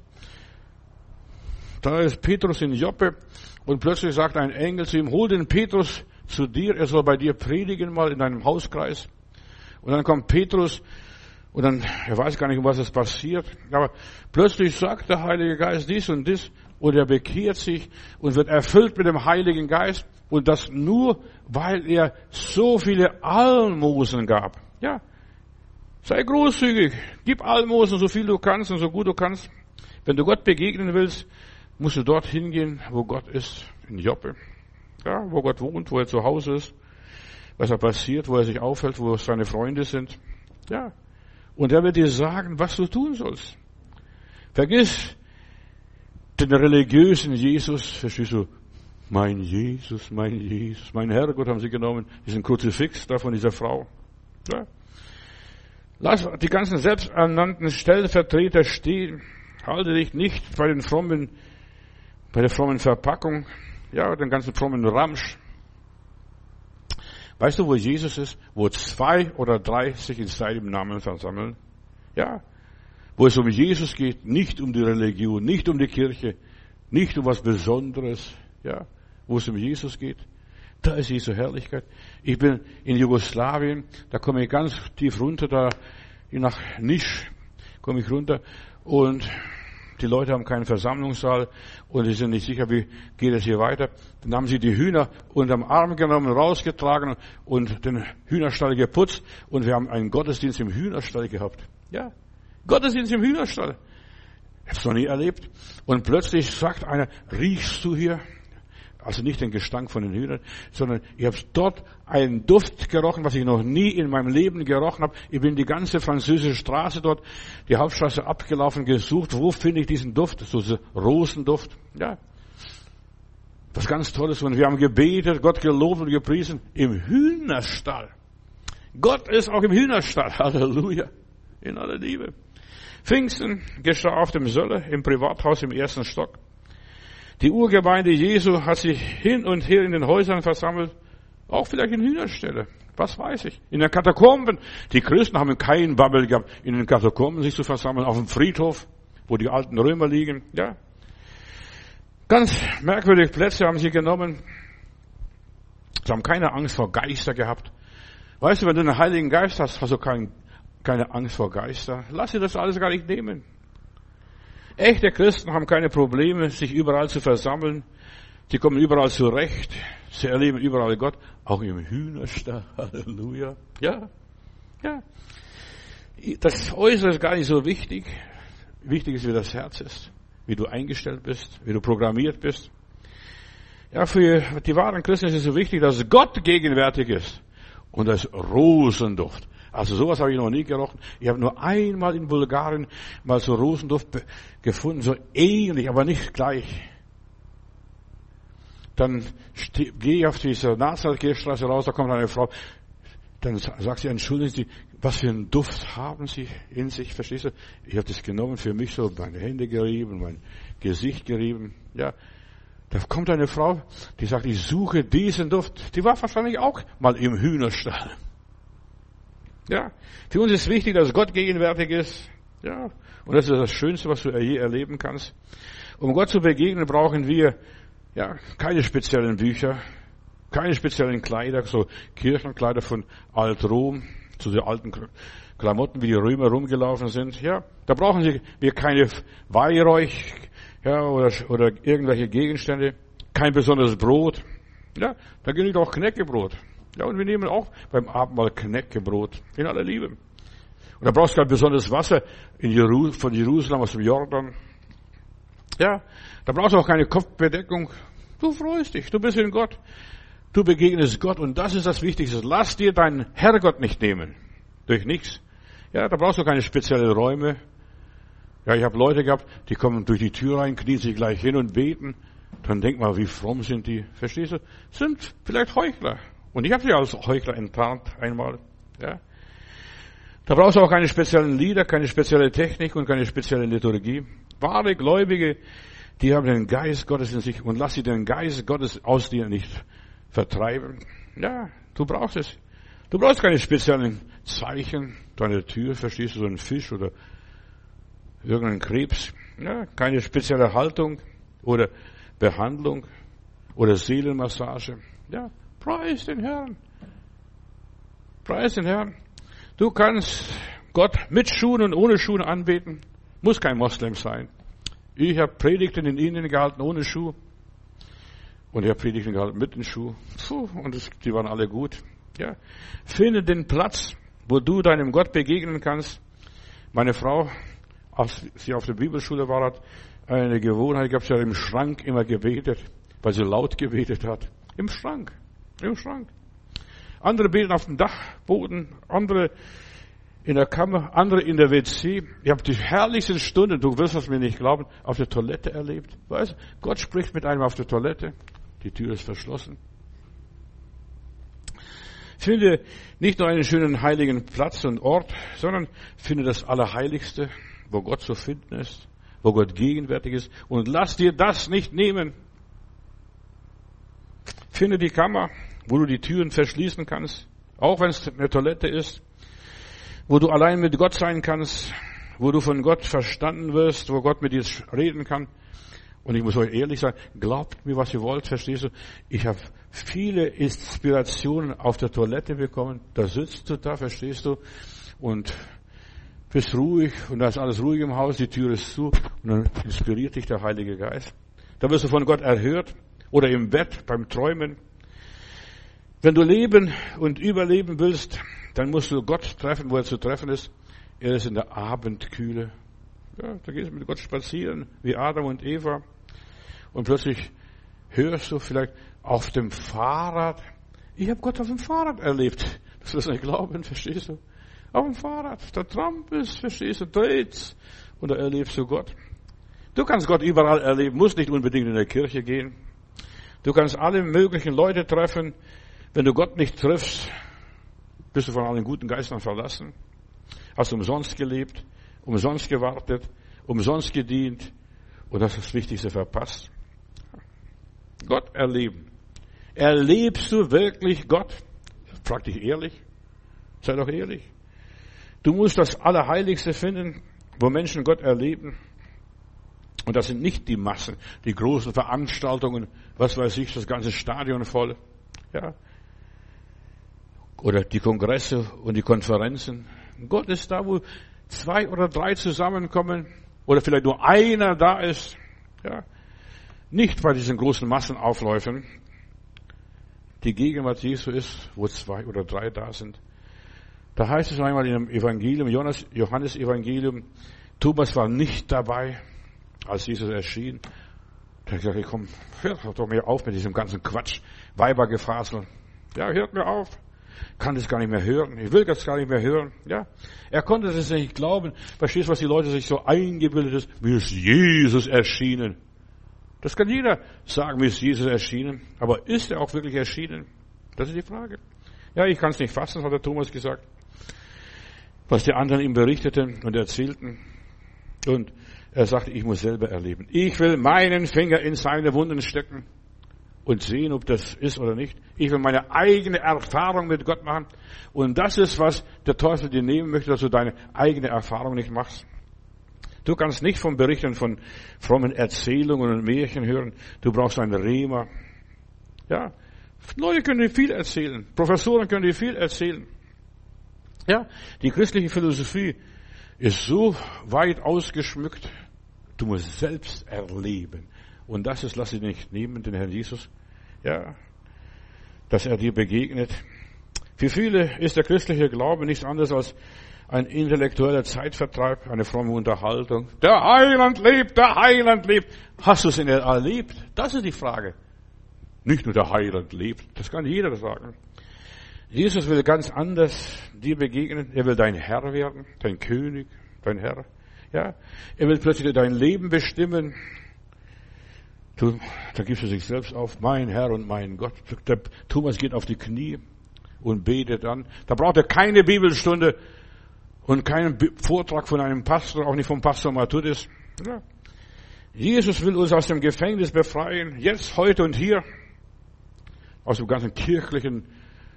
Speaker 1: Da ist Petrus in Joppe und plötzlich sagt ein Engel zu ihm, hol den Petrus zu dir, er soll bei dir predigen mal in deinem Hauskreis. Und dann kommt Petrus und dann, er weiß gar nicht, um was es passiert, aber plötzlich sagt der Heilige Geist dies und dies und er bekehrt sich und wird erfüllt mit dem Heiligen Geist und das nur, weil er so viele Almosen gab. Ja, sei großzügig, gib Almosen, so viel du kannst und so gut du kannst. Wenn du Gott begegnen willst, musst du dort hingehen, wo Gott ist, in Joppe. Ja, wo Gott wohnt, wo er zu Hause ist, was er passiert, wo er sich aufhält, wo seine Freunde sind. Ja. Und er wird dir sagen, was du tun sollst. Vergiss den religiösen Jesus, verstehst du? Mein Jesus, mein Jesus, mein Herrgott haben sie genommen, diesen Kruzifix da von dieser Frau. Ja. Lass die ganzen selbsternannten Stellvertreter stehen. Halte dich nicht bei den frommen, bei der frommen Verpackung, ja, den ganzen frommen Ramsch. Weißt du, wo Jesus ist? Wo zwei oder drei sich in seinem Namen versammeln? Ja. Wo es um Jesus geht, nicht um die Religion, nicht um die Kirche, nicht um was Besonderes, ja. Wo es um Jesus geht. Da ist Jesu Herrlichkeit. Ich bin in Jugoslawien, da komme ich ganz tief runter, da nach Nisch komme ich runter und die Leute haben keinen Versammlungssaal und sie sind nicht sicher, wie geht es hier weiter. Dann haben sie die Hühner unterm Arm genommen, rausgetragen und den Hühnerstall geputzt und wir haben einen Gottesdienst im Hühnerstall gehabt. Ja, Gottesdienst im Hühnerstall. Ich habe es noch nie erlebt. Und plötzlich sagt einer, riechst du hier? Also nicht den Gestank von den Hühnern, sondern ich habe dort einen Duft gerochen, was ich noch nie in meinem Leben gerochen habe. Ich bin die ganze französische Straße dort, die Hauptstraße abgelaufen, gesucht, wo finde ich diesen Duft, so einen Rosenduft. Ja, was ganz Tolles. Und wir haben gebetet, Gott gelobt und gepriesen im Hühnerstall. Gott ist auch im Hühnerstall. Halleluja. In aller Liebe. Pfingsten geschah auf dem Söller, im Privathaus im ersten Stock. Die Urgemeinde Jesu hat sich hin und her in den Häusern versammelt, auch vielleicht in Hühnerställe, was weiß ich. In den Katakomben, die Christen haben keinen Babbel gehabt, in den Katakomben sich zu versammeln, auf dem Friedhof, wo die alten Römer liegen, ja. Ganz merkwürdige Plätze haben sie genommen. Sie haben keine Angst vor Geister gehabt. Weißt du, wenn du einen Heiligen Geist hast, hast du kein, keine Angst vor Geister. Lass dir das alles gar nicht nehmen. Echte Christen haben keine Probleme, sich überall zu versammeln. Sie kommen überall zurecht. Sie erleben überall Gott, auch im Hühnerstall. Halleluja. Ja, ja. Das Äußere ist gar nicht so wichtig. Wichtig ist, wie das Herz ist, wie du eingestellt bist, wie du programmiert bist. Ja, für die wahren Christen ist es so wichtig, dass Gott gegenwärtig ist. Und das Rosenduft. Also sowas habe ich noch nie gerochen. Ich habe nur einmal in Bulgarien mal so Rosenduft gefunden, so ähnlich, aber nicht gleich. Dann ste- gehe ich auf diese Nazareth-Straße raus, da kommt eine Frau, dann sagt sie, entschuldigen Sie, was für einen Duft haben Sie in sich, verstehst du? Ich habe das genommen für mich, so meine Hände gerieben, mein Gesicht gerieben, ja. Da kommt eine Frau, die sagt, ich suche diesen Duft. Die war wahrscheinlich auch mal im Hühnerstall. Ja, für uns ist wichtig, dass Gott gegenwärtig ist. Ja, und das ist das Schönste, was du je erleben kannst. Um Gott zu begegnen, brauchen wir ja keine speziellen Bücher, keine speziellen Kleider, so Kirchenkleider von Alt-Rom, zu den alten Klamotten, wie die Römer rumgelaufen sind. Ja, da brauchen wir keine Weihräuch, ja, oder, oder irgendwelche Gegenstände, kein besonderes Brot. Ja, da genügt auch Knäckebrot. Ja, und wir nehmen auch beim Abendmahl Knäckebrot in aller Liebe. Und da brauchst du kein besonderes Wasser in Jeru- von Jerusalem aus dem Jordan. Ja, da brauchst du auch keine Kopfbedeckung. Du freust dich, du bist in Gott. Du begegnest Gott und das ist das Wichtigste. Lass dir deinen Herrgott nicht nehmen. Durch nichts. Ja, da brauchst du keine speziellen Räume. Ja, ich habe Leute gehabt, die kommen durch die Tür rein, knien sich gleich hin und beten. Dann denk mal, wie fromm sind die. Verstehst du? Sind vielleicht Heuchler. Und ich habe sie als Heuchler enttarnt einmal. Ja. Da brauchst du auch keine speziellen Lieder, keine spezielle Technik und keine spezielle Liturgie. Wahre Gläubige, die haben den Geist Gottes in sich und lass sie den Geist Gottes aus dir nicht vertreiben. Ja, du brauchst es. Du brauchst keine speziellen Zeichen. Deine Tür, verstehst du, so ein Fisch oder irgendein Krebs. Ja, keine spezielle Haltung oder Behandlung oder Seelenmassage. Ja, Preis den Herrn. Preis den Herrn. Du kannst Gott mit Schuhen und ohne Schuhe anbeten. Muss kein Moslem sein. Ich habe Predigten in Indien gehalten ohne Schuh. Und ich habe Predigten gehalten mit den Schuh. Puh, und das, die waren alle gut. Ja. Finde den Platz, wo du deinem Gott begegnen kannst. Meine Frau, als sie auf der Bibelschule war, hat eine Gewohnheit gehabt, sie hat im Schrank immer gebetet, weil sie laut gebetet hat. Im Schrank. Im Schrank. Andere beten auf dem Dachboden, andere in der Kammer, andere in der W C. Ich habe die herrlichsten Stunden, du wirst es mir nicht glauben, auf der Toilette erlebt. Weißt du, Gott spricht mit einem auf der Toilette, die Tür ist verschlossen. Finde nicht nur einen schönen heiligen Platz und Ort, sondern finde das Allerheiligste, wo Gott zu finden ist, wo Gott gegenwärtig ist, und lass dir das nicht nehmen. Finde die Kammer, wo du die Türen verschließen kannst, auch wenn es eine Toilette ist, wo du allein mit Gott sein kannst, wo du von Gott verstanden wirst, wo Gott mit dir reden kann. Und ich muss euch ehrlich sagen, glaubt mir, was ihr wollt, verstehst du? Ich habe viele Inspirationen auf der Toilette bekommen. Da sitzt du da, verstehst du? Und bist ruhig und da ist alles ruhig im Haus, die Tür ist zu und dann inspiriert dich der Heilige Geist. Da wirst du von Gott erhört oder im Bett beim Träumen. Wenn du leben und überleben willst, dann musst du Gott treffen, wo er zu treffen ist. Er ist in der Abendkühle. Ja, da gehst du mit Gott spazieren, wie Adam und Eva. Und plötzlich hörst du vielleicht auf dem Fahrrad. Ich habe Gott auf dem Fahrrad erlebt. Das wirst du nicht glauben, verstehst du? Auf dem Fahrrad. Der trampelst, verstehst du, dreht's. Und da erlebst du Gott. Du kannst Gott überall erleben, musst nicht unbedingt in der Kirche gehen. Du kannst alle möglichen Leute treffen. Wenn du Gott nicht triffst, bist du von allen guten Geistern verlassen. Hast du umsonst gelebt, umsonst gewartet, umsonst gedient und hast das Wichtigste verpasst. Gott erleben. Erlebst du wirklich Gott? Frag dich ehrlich. Sei doch ehrlich. Du musst das Allerheiligste finden, wo Menschen Gott erleben. Und das sind nicht die Massen, die großen Veranstaltungen, was weiß ich, das ganze Stadion voll. Ja. Oder die Kongresse und die Konferenzen. Gott ist da, wo zwei oder drei zusammenkommen oder vielleicht nur einer da ist. Ja. Nicht bei diesen großen Massenaufläufen. Die Gegenwart Jesu ist, wo zwei oder drei da sind. Da heißt es einmal in dem Evangelium, Johannes Evangelium, Thomas war nicht dabei, als Jesus erschien. Da habe ich gesagt, komm, hört doch mir auf mit diesem ganzen Quatsch, Weibergefasel. Ja, hört mir auf. Kann das gar nicht mehr hören. Ich will das gar nicht mehr hören. Ja, er konnte das nicht glauben. Verstehst du, was die Leute sich so eingebildet ist? Mir ist Jesus erschienen. Das kann jeder sagen, mir ist Jesus erschienen. Aber ist er auch wirklich erschienen? Das ist die Frage. Ja, ich kann es nicht fassen, hat der Thomas gesagt. Was die anderen ihm berichteten und erzählten. Und er sagte, ich muss selber erleben. Ich will meinen Finger in seine Wunden stecken und sehen, ob das ist oder nicht. Ich will meine eigene Erfahrung mit Gott machen. Und das ist, was der Teufel dir nehmen möchte, dass du deine eigene Erfahrung nicht machst. Du kannst nicht von Berichten von frommen Erzählungen und Märchen hören. Du brauchst einen Rema. Ja, Leute können dir viel erzählen. Professoren können dir viel erzählen. Ja, die christliche Philosophie ist so weit ausgeschmückt. Du musst selbst erleben. Und das ist, lass dich nicht nehmen, den Herrn Jesus. Ja, dass er dir begegnet. Für viele ist der christliche Glaube nichts anderes als ein intellektueller Zeitvertreib, eine fromme Unterhaltung. Der Heiland lebt, der Heiland lebt. Hast du es denn erlebt? Das ist die Frage. Nicht nur der Heiland lebt, das kann jeder sagen. Jesus will ganz anders dir begegnen. Er will dein Herr werden, dein König, dein Herr. Ja, er will plötzlich dein Leben bestimmen. Du, da gibst du sich selbst auf, mein Herr und mein Gott. Der Thomas geht auf die Knie und betet an. Da braucht er keine Bibelstunde und keinen Vortrag von einem Pastor, auch nicht vom Pastor Matthäus. Ja. Jesus will uns aus dem Gefängnis befreien, jetzt, heute und hier, aus dem ganzen kirchlichen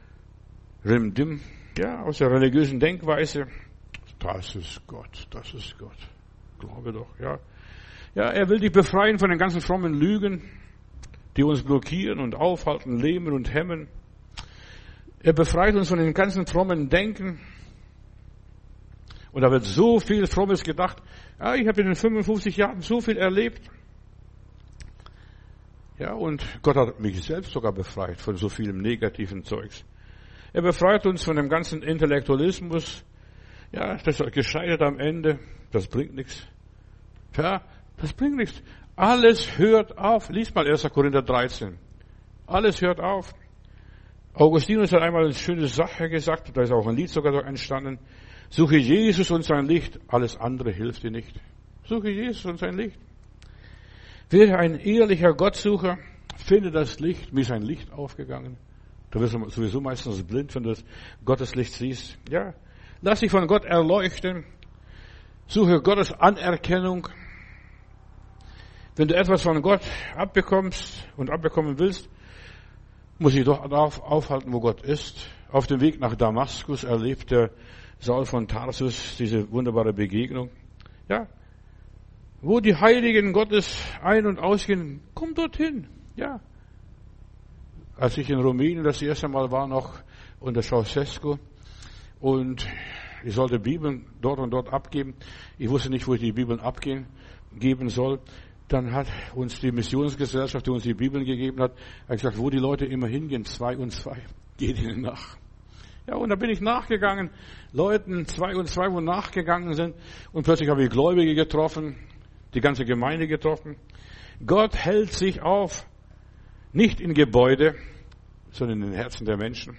Speaker 1: Rimdim, ja, aus der religiösen Denkweise. Das ist Gott, das ist Gott. Glaube doch, ja. Ja, er will dich befreien von den ganzen frommen Lügen, die uns blockieren und aufhalten, lähmen und hemmen. Er befreit uns von dem ganzen frommen Denken. Und da wird so viel Frommes gedacht. Ja, ich habe in den fünfundfünfzig Jahren so viel erlebt. Ja, und Gott hat mich selbst sogar befreit von so vielem negativen Zeugs. Er befreit uns von dem ganzen Intellektualismus. Ja, das ist gescheitert am Ende. Das bringt nichts. Ja, das bringt nichts. Alles hört auf. Lies mal erster Korinther dreizehn. Alles hört auf. Augustinus hat einmal eine schöne Sache gesagt. Da ist auch ein Lied sogar so entstanden. Suche Jesus und sein Licht. Alles andere hilft dir nicht. Suche Jesus und sein Licht. Wer ein ehrlicher Gottsucher findet das Licht. Mir ist ein Licht aufgegangen. Du wirst sowieso meistens blind, wenn du das Gotteslicht siehst. Ja, lass dich von Gott erleuchten. Suche Gottes Anerkennung. Wenn du etwas von Gott abbekommst und abbekommen willst, muss ich doch darauf aufhalten, wo Gott ist. Auf dem Weg nach Damaskus erlebt der Saul von Tarsus diese wunderbare Begegnung. Ja, wo die Heiligen Gottes ein- und ausgehen, komm dorthin. Ja. Als ich in Rumänien das erste Mal war, noch unter Ceausescu, und ich sollte Bibeln dort und dort abgeben. Ich wusste nicht, wo ich die Bibeln abgeben geben soll. Dann hat uns die Missionsgesellschaft, die uns die Bibeln gegeben hat, hat gesagt, wo die Leute immer hingehen, zwei und zwei, geht ihnen nach. Ja, und da bin ich nachgegangen, Leuten zwei und zwei, wo nachgegangen sind, und plötzlich habe ich Gläubige getroffen, die ganze Gemeinde getroffen. Gott hält sich auf, nicht in Gebäude, sondern in den Herzen der Menschen.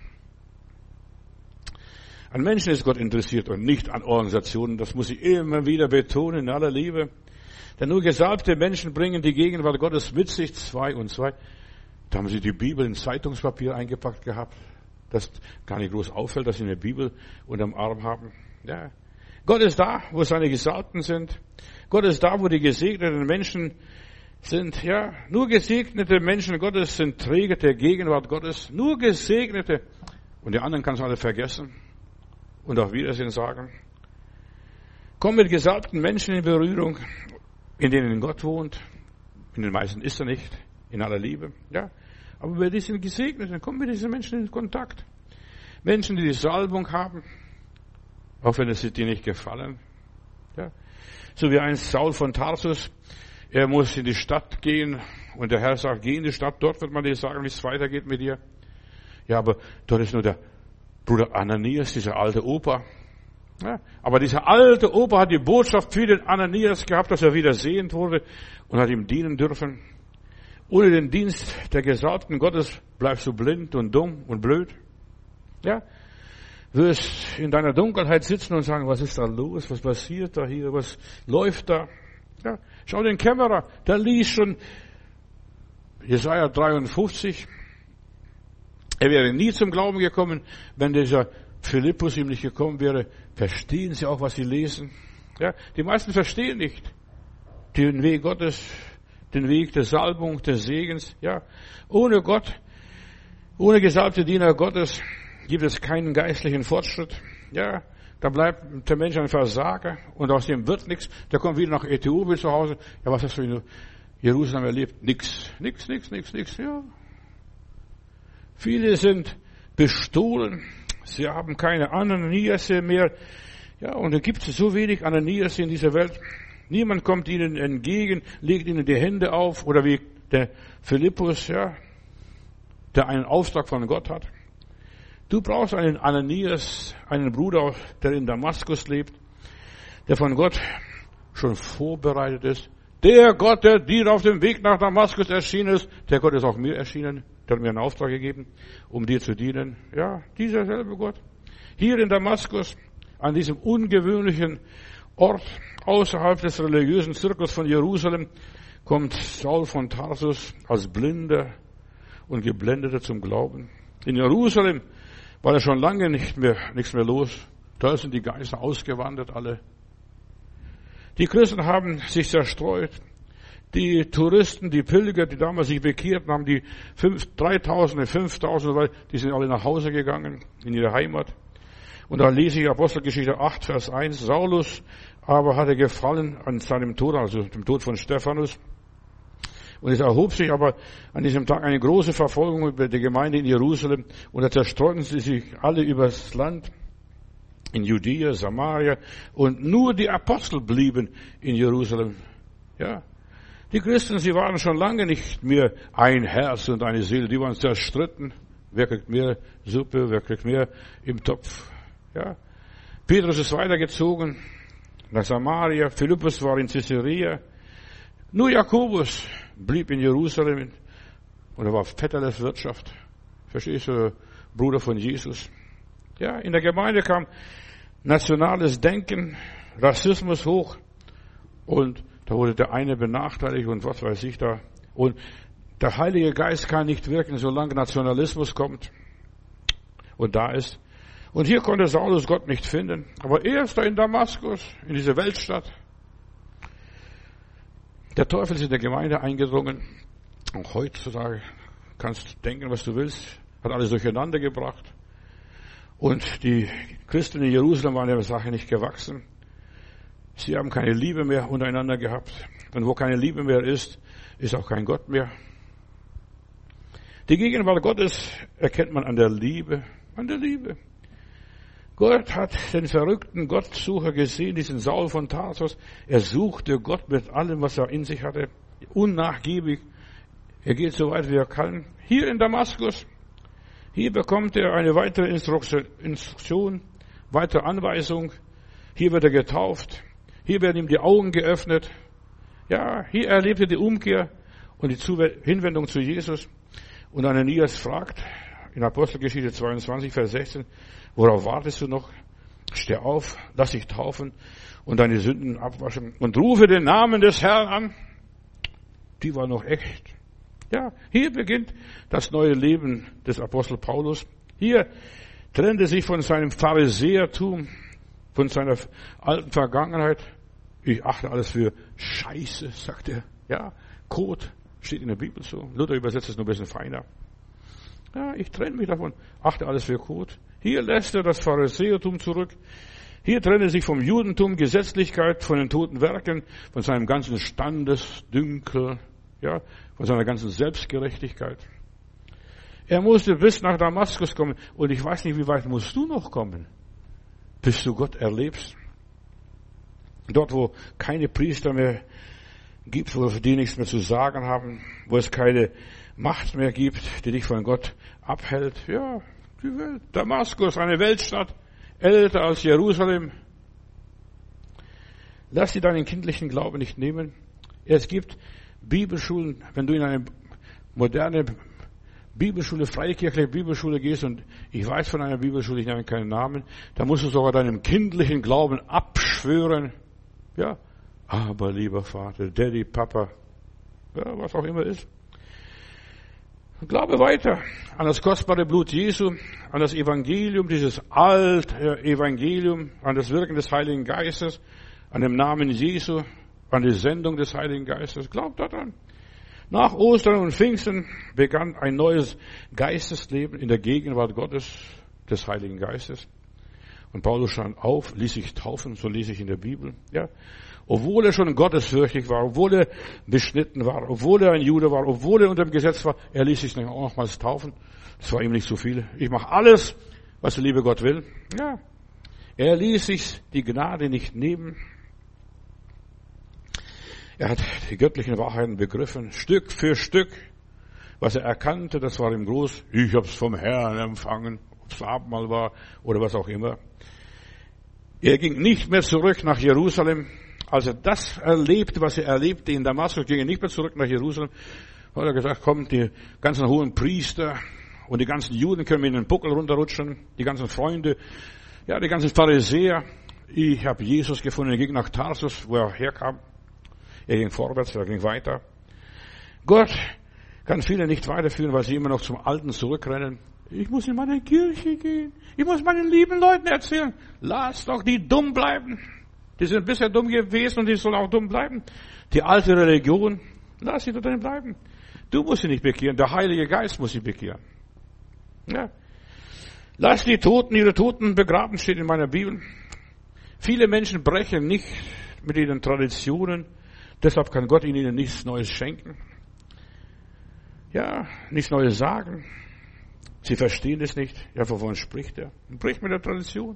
Speaker 1: An Menschen ist Gott interessiert und nicht an Organisationen. Das muss ich immer wieder betonen, in aller Liebe. Denn nur gesalbte Menschen bringen die Gegenwart Gottes mit sich, zwei und zwei. Da haben sie die Bibel in Zeitungspapier eingepackt gehabt, das gar nicht groß auffällt, dass sie eine Bibel unterm Arm haben. Ja. Gott ist da, wo seine Gesalbten sind. Gott ist da, wo die gesegneten Menschen sind. Ja, nur gesegnete Menschen Gottes sind Träger der Gegenwart Gottes. Nur gesegnete. Und die anderen kannst du alle vergessen und auf Wiedersehen sagen. Komm mit gesalbten Menschen in Berührung, in denen Gott wohnt. In den meisten ist er nicht, in aller Liebe. Ja, aber bei diesen Gesegneten, komm mit diesen Menschen in Kontakt. Menschen, die die Salbung haben, auch wenn es dir nicht gefallen. Ja, so wie ein Saul von Tarsus, er muss in die Stadt gehen und der Herr sagt, geh in die Stadt, dort wird man dir sagen, wie es weitergeht mit dir. Ja, aber dort ist nur der Bruder Ananias, dieser alte Opa. Ja, aber dieser alte Opa hat die Botschaft für den Ananias gehabt, dass er wieder sehend wurde und hat ihm dienen dürfen. Ohne den Dienst der Gesalbten Gottes bleibst du blind und dumm und blöd. Ja, wirst in deiner Dunkelheit sitzen und sagen, was ist da los, was passiert da hier, was läuft da? Ja, schau den Kämmerer, der liest schon Jesaja dreiundfünfzig. Er wäre nie zum Glauben gekommen, wenn dieser Philippus ihm nicht gekommen wäre. Verstehen Sie auch, was Sie lesen? Ja, die meisten verstehen nicht den Weg Gottes, den Weg der Salbung, des Segens. Ja, ohne Gott, ohne gesalbte Diener Gottes gibt es keinen geistlichen Fortschritt. Ja, da bleibt der Mensch ein Versager und aus dem wird nichts. Der kommt wieder nach Äthiopien zu Hause. Ja, was hast du in Jerusalem erlebt? Nix, nix, nix, nix, nix. Ja. Viele sind bestohlen. Sie haben keine Ananiasse mehr. Ja, und da gibt es so wenig Ananiasse in dieser Welt. Niemand kommt ihnen entgegen, legt ihnen die Hände auf, oder wie der Philippus, ja, der einen Auftrag von Gott hat. Du brauchst einen Ananias, einen Bruder, der in Damaskus lebt, der von Gott schon vorbereitet ist. Der Gott, der dir auf dem Weg nach Damaskus erschienen ist, der Gott ist auch mir erschienen. Der hat mir einen Auftrag gegeben, um dir zu dienen. Ja, dieser selbe Gott. Hier in Damaskus, an diesem ungewöhnlichen Ort, außerhalb des religiösen Zirkels von Jerusalem, kommt Saul von Tarsus als Blinder und Geblendeter zum Glauben. In Jerusalem war er schon lange nicht mehr, nichts mehr los. Da sind die Geister ausgewandert, alle. Die Christen haben sich zerstreut. Die Touristen, die Pilger, die damals sich bekehrten, haben die dreitausend, fünftausend, weil die sind alle nach Hause gegangen, in ihre Heimat. Und da lese ich Apostelgeschichte acht, Vers eins. Saulus aber hatte gefallen an seinem Tod, also dem Tod von Stephanus. Und es erhob sich aber an diesem Tag eine große Verfolgung über die Gemeinde in Jerusalem. Und da zerstreuten sie sich alle übers Land, in Judäa, Samaria. Und nur die Apostel blieben in Jerusalem. Ja. Die Christen, sie waren schon lange nicht mehr ein Herz und eine Seele. Die waren zerstritten. Wer kriegt mehr Suppe, wer kriegt mehr im Topf? Ja. Petrus ist weitergezogen nach Samaria. Philippus war in Caesarea. Nur Jakobus blieb in Jerusalem und er war väterliche Wirtschaft. Verstehst du, Bruder von Jesus? Ja, in der Gemeinde kam nationales Denken, Rassismus hoch und da wurde der eine benachteiligt und was weiß ich da. Und der Heilige Geist kann nicht wirken, solange Nationalismus kommt und da ist. Und hier konnte Saulus Gott nicht finden. Aber erst da in Damaskus, in diese Weltstadt, der Teufel ist in der Gemeinde eingedrungen. Auch heutzutage kannst du denken, was du willst. Hat alles durcheinander gebracht. Und die Christen in Jerusalem waren der Sache nicht gewachsen. Sie haben keine Liebe mehr untereinander gehabt. Und wo keine Liebe mehr ist, ist auch kein Gott mehr. Die Gegenwart Gottes erkennt man an der Liebe. An der Liebe. Gott hat den verrückten Gottsucher gesehen, diesen Saul von Tarsus. Er suchte Gott mit allem, was er in sich hatte, unnachgiebig. Er geht so weit, wie er kann. Hier in Damaskus, hier bekommt er eine weitere Instruktion, weitere Anweisung. Hier wird er getauft. Hier werden ihm die Augen geöffnet. Ja, hier erlebt er die Umkehr und die Hinwendung zu Jesus. Und Ananias fragt in Apostelgeschichte zweiundzwanzig, Vers sechzehn, worauf wartest du noch? Steh auf, lass dich taufen und deine Sünden abwaschen und rufe den Namen des Herrn an. Die war noch echt. Ja, hier beginnt das neue Leben des Apostel Paulus. Hier trennt er sich von seinem Pharisäertum, von seiner alten Vergangenheit. Ich achte alles für Scheiße, sagt er. Ja, Kot steht in der Bibel so. Luther übersetzt es nur ein bisschen feiner. Ja, ich trenne mich davon, achte alles für Kot. Hier lässt er das Pharisäertum zurück. Hier trennt er sich vom Judentum, Gesetzlichkeit, von den toten Werken, von seinem ganzen Standesdünkel, ja, von seiner ganzen Selbstgerechtigkeit. Er musste bis nach Damaskus kommen. Und ich weiß nicht, wie weit musst du noch kommen, bis du Gott erlebst. Dort, wo keine Priester mehr gibt, wo die nichts mehr zu sagen haben, wo es keine Macht mehr gibt, die dich von Gott abhält. Ja, die Welt. Damaskus, eine Weltstadt, älter als Jerusalem. Lass dir deinen kindlichen Glauben nicht nehmen. Es gibt Bibelschulen, wenn du in eine moderne Bibelschule, freikirchliche Bibelschule gehst, und ich weiß von einer Bibelschule, ich nenne keinen Namen, da musst du sogar deinem kindlichen Glauben abschwören. Ja, aber lieber Vater, Daddy, Papa, ja, was auch immer ist. Glaube weiter an das kostbare Blut Jesu, an das Evangelium, dieses alte Evangelium, an das Wirken des Heiligen Geistes, an den Namen Jesu, an die Sendung des Heiligen Geistes. Glaub daran. Nach Ostern und Pfingsten begann ein neues Geistesleben in der Gegenwart Gottes, des Heiligen Geistes. Und Paulus stand auf, ließ sich taufen, so lese ich in der Bibel. Ja, obwohl er schon gottesfürchtig war, obwohl er beschnitten war, obwohl er ein Jude war, obwohl er unter dem Gesetz war, er ließ sich nochmals taufen. Das war ihm nicht so viel. Ich mache alles, was der liebe Gott will. Ja, er ließ sich die Gnade nicht nehmen. Er hat die göttlichen Wahrheiten begriffen, Stück für Stück. Was er erkannte, das war ihm groß. Ich hab's vom Herrn empfangen, ob's Abendmahl war oder was auch immer. Er ging nicht mehr zurück nach Jerusalem. Als er das erlebte, was er erlebte in Damaskus, ging er nicht mehr zurück nach Jerusalem. Hat er gesagt, komm, die ganzen hohen Priester und die ganzen Juden können mir in den Buckel runterrutschen, die ganzen Freunde, ja, die ganzen Pharisäer. Ich habe Jesus gefunden, er ging nach Tarsus, wo er herkam. Er ging vorwärts, er ging weiter. Gott kann viele nicht weiterführen, weil sie immer noch zum Alten zurückrennen. Ich muss in meine Kirche gehen. Ich muss meinen lieben Leuten erzählen. Lass doch die dumm bleiben. Die sind bisher dumm gewesen und die sollen auch dumm bleiben. Die alte Religion, lass sie doch drin bleiben. Du musst sie nicht bekehren, der Heilige Geist muss sie bekehren. Ja. Lass die Toten ihre Toten begraben, steht in meiner Bibel. Viele Menschen brechen nicht mit ihren Traditionen, deshalb kann Gott ihnen nichts Neues schenken. ja, nichts Neues sagen. Sie verstehen es nicht. Ja, wovon spricht er? Bricht mit der Tradition.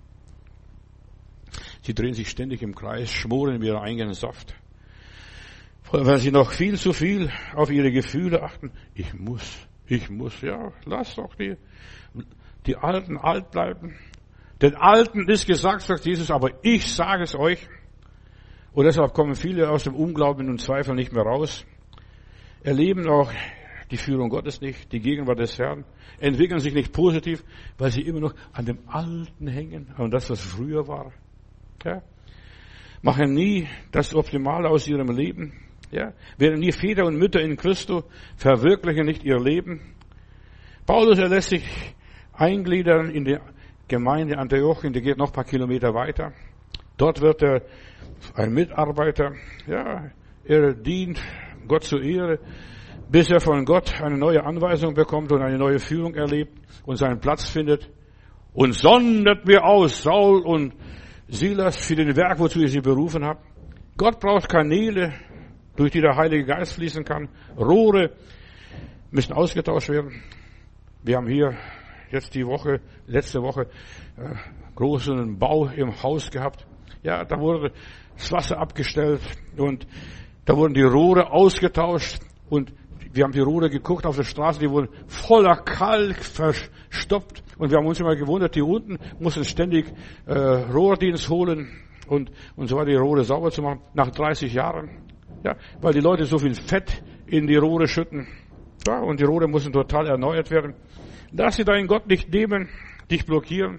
Speaker 1: Sie drehen sich ständig im Kreis, schmoren in ihren eigenen Saft. Weil sie noch viel zu viel auf ihre Gefühle achten. Ich muss, ich muss, ja, lass doch die, die Alten alt bleiben. Den Alten ist gesagt, sagt Jesus, aber ich sage es euch. Und deshalb kommen viele aus dem Unglauben und Zweifel nicht mehr raus. Erleben auch die Führung Gottes nicht, die Gegenwart des Herrn, entwickeln sich nicht positiv, weil sie immer noch an dem Alten hängen, an das, was früher war. Ja. Machen nie das Optimale aus ihrem Leben. Ja. Werden nie Väter und Mütter in Christus, verwirklichen nicht ihr Leben. Paulus, er lässt sich eingliedern in die Gemeinde Antiochien, die geht noch ein paar Kilometer weiter. Dort wird er ein Mitarbeiter, ja, er dient Gott zur Ehre, bis er von Gott eine neue Anweisung bekommt und eine neue Führung erlebt und seinen Platz findet. Und sondert mir aus, Saul und Silas, für den Werk, wozu ich sie berufen habe. Gott braucht Kanäle, durch die der Heilige Geist fließen kann. Rohre müssen ausgetauscht werden. Wir haben hier jetzt die Woche, letzte Woche, äh, großen Bau im Haus gehabt. Ja, da wurde das Wasser abgestellt und da wurden die Rohre ausgetauscht und wir haben die Rohre geguckt auf der Straße, die wurden voller Kalk verstopft und wir haben uns immer gewundert, die unten mussten ständig äh, Rohrdienst holen und und so weiter, die Rohre sauber zu machen, nach dreißig Jahren. Ja, weil die Leute so viel Fett in die Rohre schütten. Ja, und die Rohre müssen total erneuert werden. Lass sie deinen Gott nicht nehmen, dich blockieren.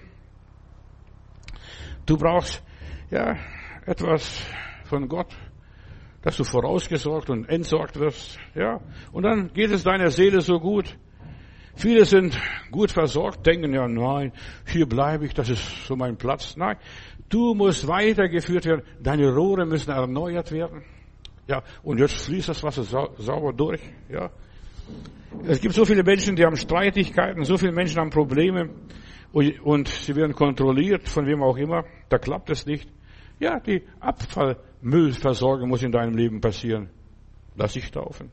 Speaker 1: Du brauchst, ja, etwas von Gott, dass du vorausgesorgt und entsorgt wirst, ja. Und dann geht es deiner Seele so gut. Viele sind gut versorgt, denken, ja, nein, hier bleibe ich, das ist so mein Platz. Nein, du musst weitergeführt werden. Deine Rohre müssen erneuert werden. Ja, und jetzt fließt das Wasser sau- sauber durch, ja. Es gibt so viele Menschen, die haben Streitigkeiten, so viele Menschen haben Probleme und, und sie werden kontrolliert, von wem auch immer. Da klappt es nicht. Ja, die Abfallmüllversorgung muss in deinem Leben passieren. Lass dich taufen.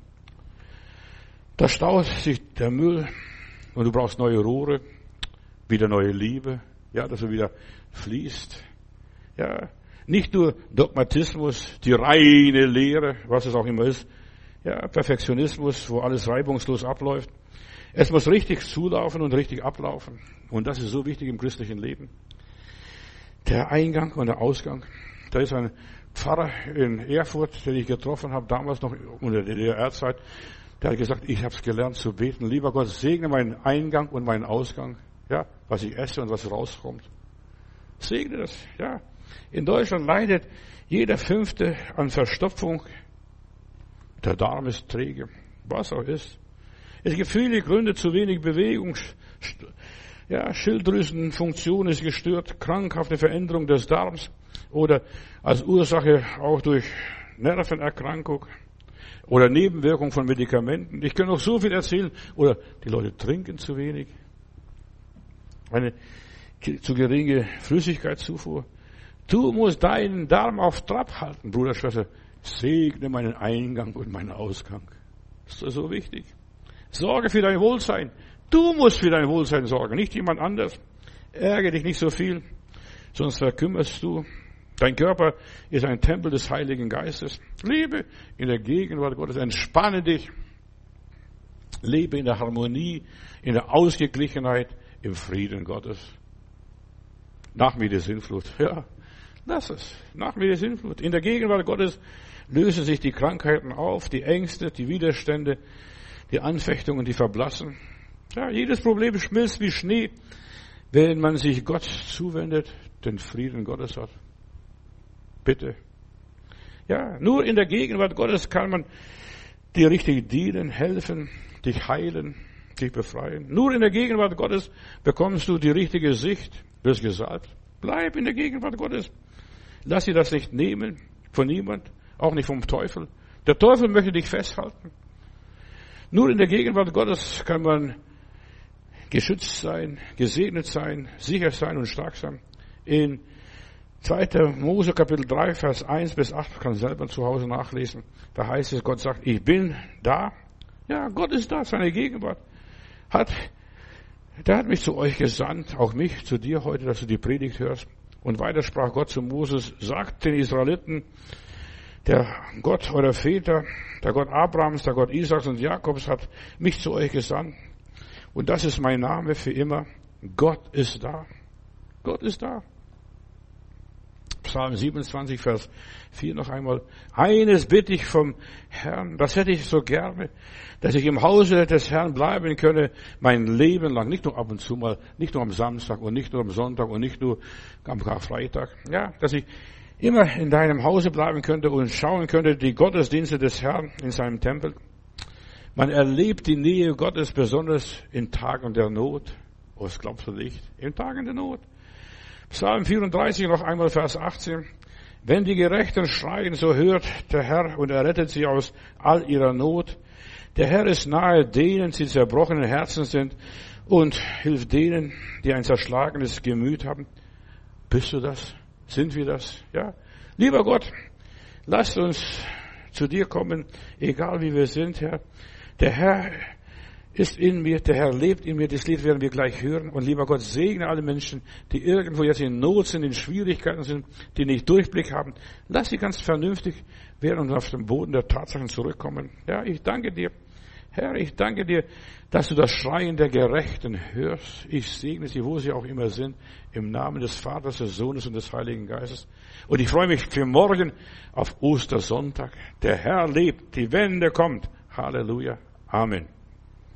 Speaker 1: Da staut sich der Müll und du brauchst neue Rohre, wieder neue Liebe, ja, dass er wieder fließt. Ja, nicht nur Dogmatismus, die reine Lehre, was es auch immer ist. Ja, Perfektionismus, wo alles reibungslos abläuft. Es muss richtig zulaufen und richtig ablaufen. Und das ist so wichtig im christlichen Leben. Der Eingang und der Ausgang. Da ist ein Pfarrer in Erfurt, den ich getroffen habe, damals noch unter der D D R-Zeit. Der hat gesagt, ich habe es gelernt zu beten. Lieber Gott, segne meinen Eingang und meinen Ausgang. Ja, was ich esse und was rauskommt. Segne das, ja. In Deutschland leidet jeder Fünfte an Verstopfung. Der Darm ist träge, was auch ist. Es gibt viele Gründe, zu wenig Bewegung. Ja, Schilddrüsenfunktion ist gestört, krankhafte Veränderung des Darms oder als Ursache auch durch Nervenerkrankung oder Nebenwirkung von Medikamenten. Ich kann noch so viel erzählen. Oder die Leute trinken zu wenig. Eine zu geringe Flüssigkeitszufuhr. Du musst deinen Darm auf Trab halten, Bruder, Schwester. Segne meinen Eingang und meinen Ausgang. Das ist so wichtig. Sorge für dein Wohlsein. Du musst für dein Wohlsein sorgen, nicht jemand anders. Ärgere dich nicht so viel, sonst verkümmerst du. Dein Körper ist ein Tempel des Heiligen Geistes. Lebe in der Gegenwart Gottes. Entspanne dich. Lebe in der Harmonie, in der Ausgeglichenheit, im Frieden Gottes. Nach mir die Sintflut. Ja, lass es. Nach mir die Sintflut. In der Gegenwart Gottes lösen sich die Krankheiten auf, die Ängste, die Widerstände, die Anfechtungen, die verblassen. Ja, jedes Problem schmilzt wie Schnee, wenn man sich Gott zuwendet, den Frieden Gottes hat. Bitte. Ja, nur in der Gegenwart Gottes kann man dir richtig dienen, helfen, dich heilen, dich befreien. Nur in der Gegenwart Gottes bekommst du die richtige Sicht, wirst gesalbt. Bleib in der Gegenwart Gottes. Lass dir das nicht nehmen von niemand, auch nicht vom Teufel. Der Teufel möchte dich festhalten. Nur in der Gegenwart Gottes kann man geschützt sein, gesegnet sein, sicher sein und stark sein. In zweiter Mose Kapitel drei, Vers eins bis acht, kann selber zu Hause nachlesen. Da heißt es, Gott sagt, ich bin da, Ja, Gott ist da, seine Gegenwart. Hat, der hat mich zu euch gesandt, auch mich zu dir heute, dass du die Predigt hörst. Und weiter sprach Gott zu Moses, sagt den Israeliten, der Gott eurer Väter, der Gott Abrahams, der Gott Isaaks und Jakobs hat mich zu euch gesandt. Und das ist mein Name für immer. Gott ist da. Gott ist da. Psalm siebenundzwanzig, Vers vier noch einmal. Eines bitte ich vom Herrn, das hätte ich so gerne, dass ich im Hause des Herrn bleiben könne, mein Leben lang. Nicht nur ab und zu mal, nicht nur am Samstag und nicht nur am Sonntag und nicht nur am Karfreitag. Ja, dass ich immer in deinem Hause bleiben könnte und schauen könnte, die Gottesdienste des Herrn in seinem Tempel. Man erlebt die Nähe Gottes besonders in Tagen der Not. Oh, das glaubst du nicht? In Tagen der Not. Psalm vierunddreißig, noch einmal Vers achtzehn. Wenn die Gerechten schreien, so hört der Herr und er rettet sie aus all ihrer Not. Der Herr ist nahe denen, die zerbrochenen Herzen sind und hilft denen, die ein zerschlagenes Gemüt haben. Bist du das? Sind wir das? Ja. Lieber Gott, lasst uns zu dir kommen, egal wie wir sind, Herr. Der Herr ist in mir, der Herr lebt in mir, das Lied werden wir gleich hören. Und lieber Gott, segne alle Menschen, die irgendwo jetzt in Not sind, in Schwierigkeiten sind, die nicht Durchblick haben. Lass sie ganz vernünftig werden und auf den Boden der Tatsachen zurückkommen. Ja, ich danke dir. Herr, ich danke dir, dass du das Schreien der Gerechten hörst. Ich segne sie, wo sie auch immer sind, im Namen des Vaters, des Sohnes und des Heiligen Geistes. Und ich freue mich für morgen auf Ostersonntag. Der Herr lebt, die Wende kommt. Halleluja. Amen.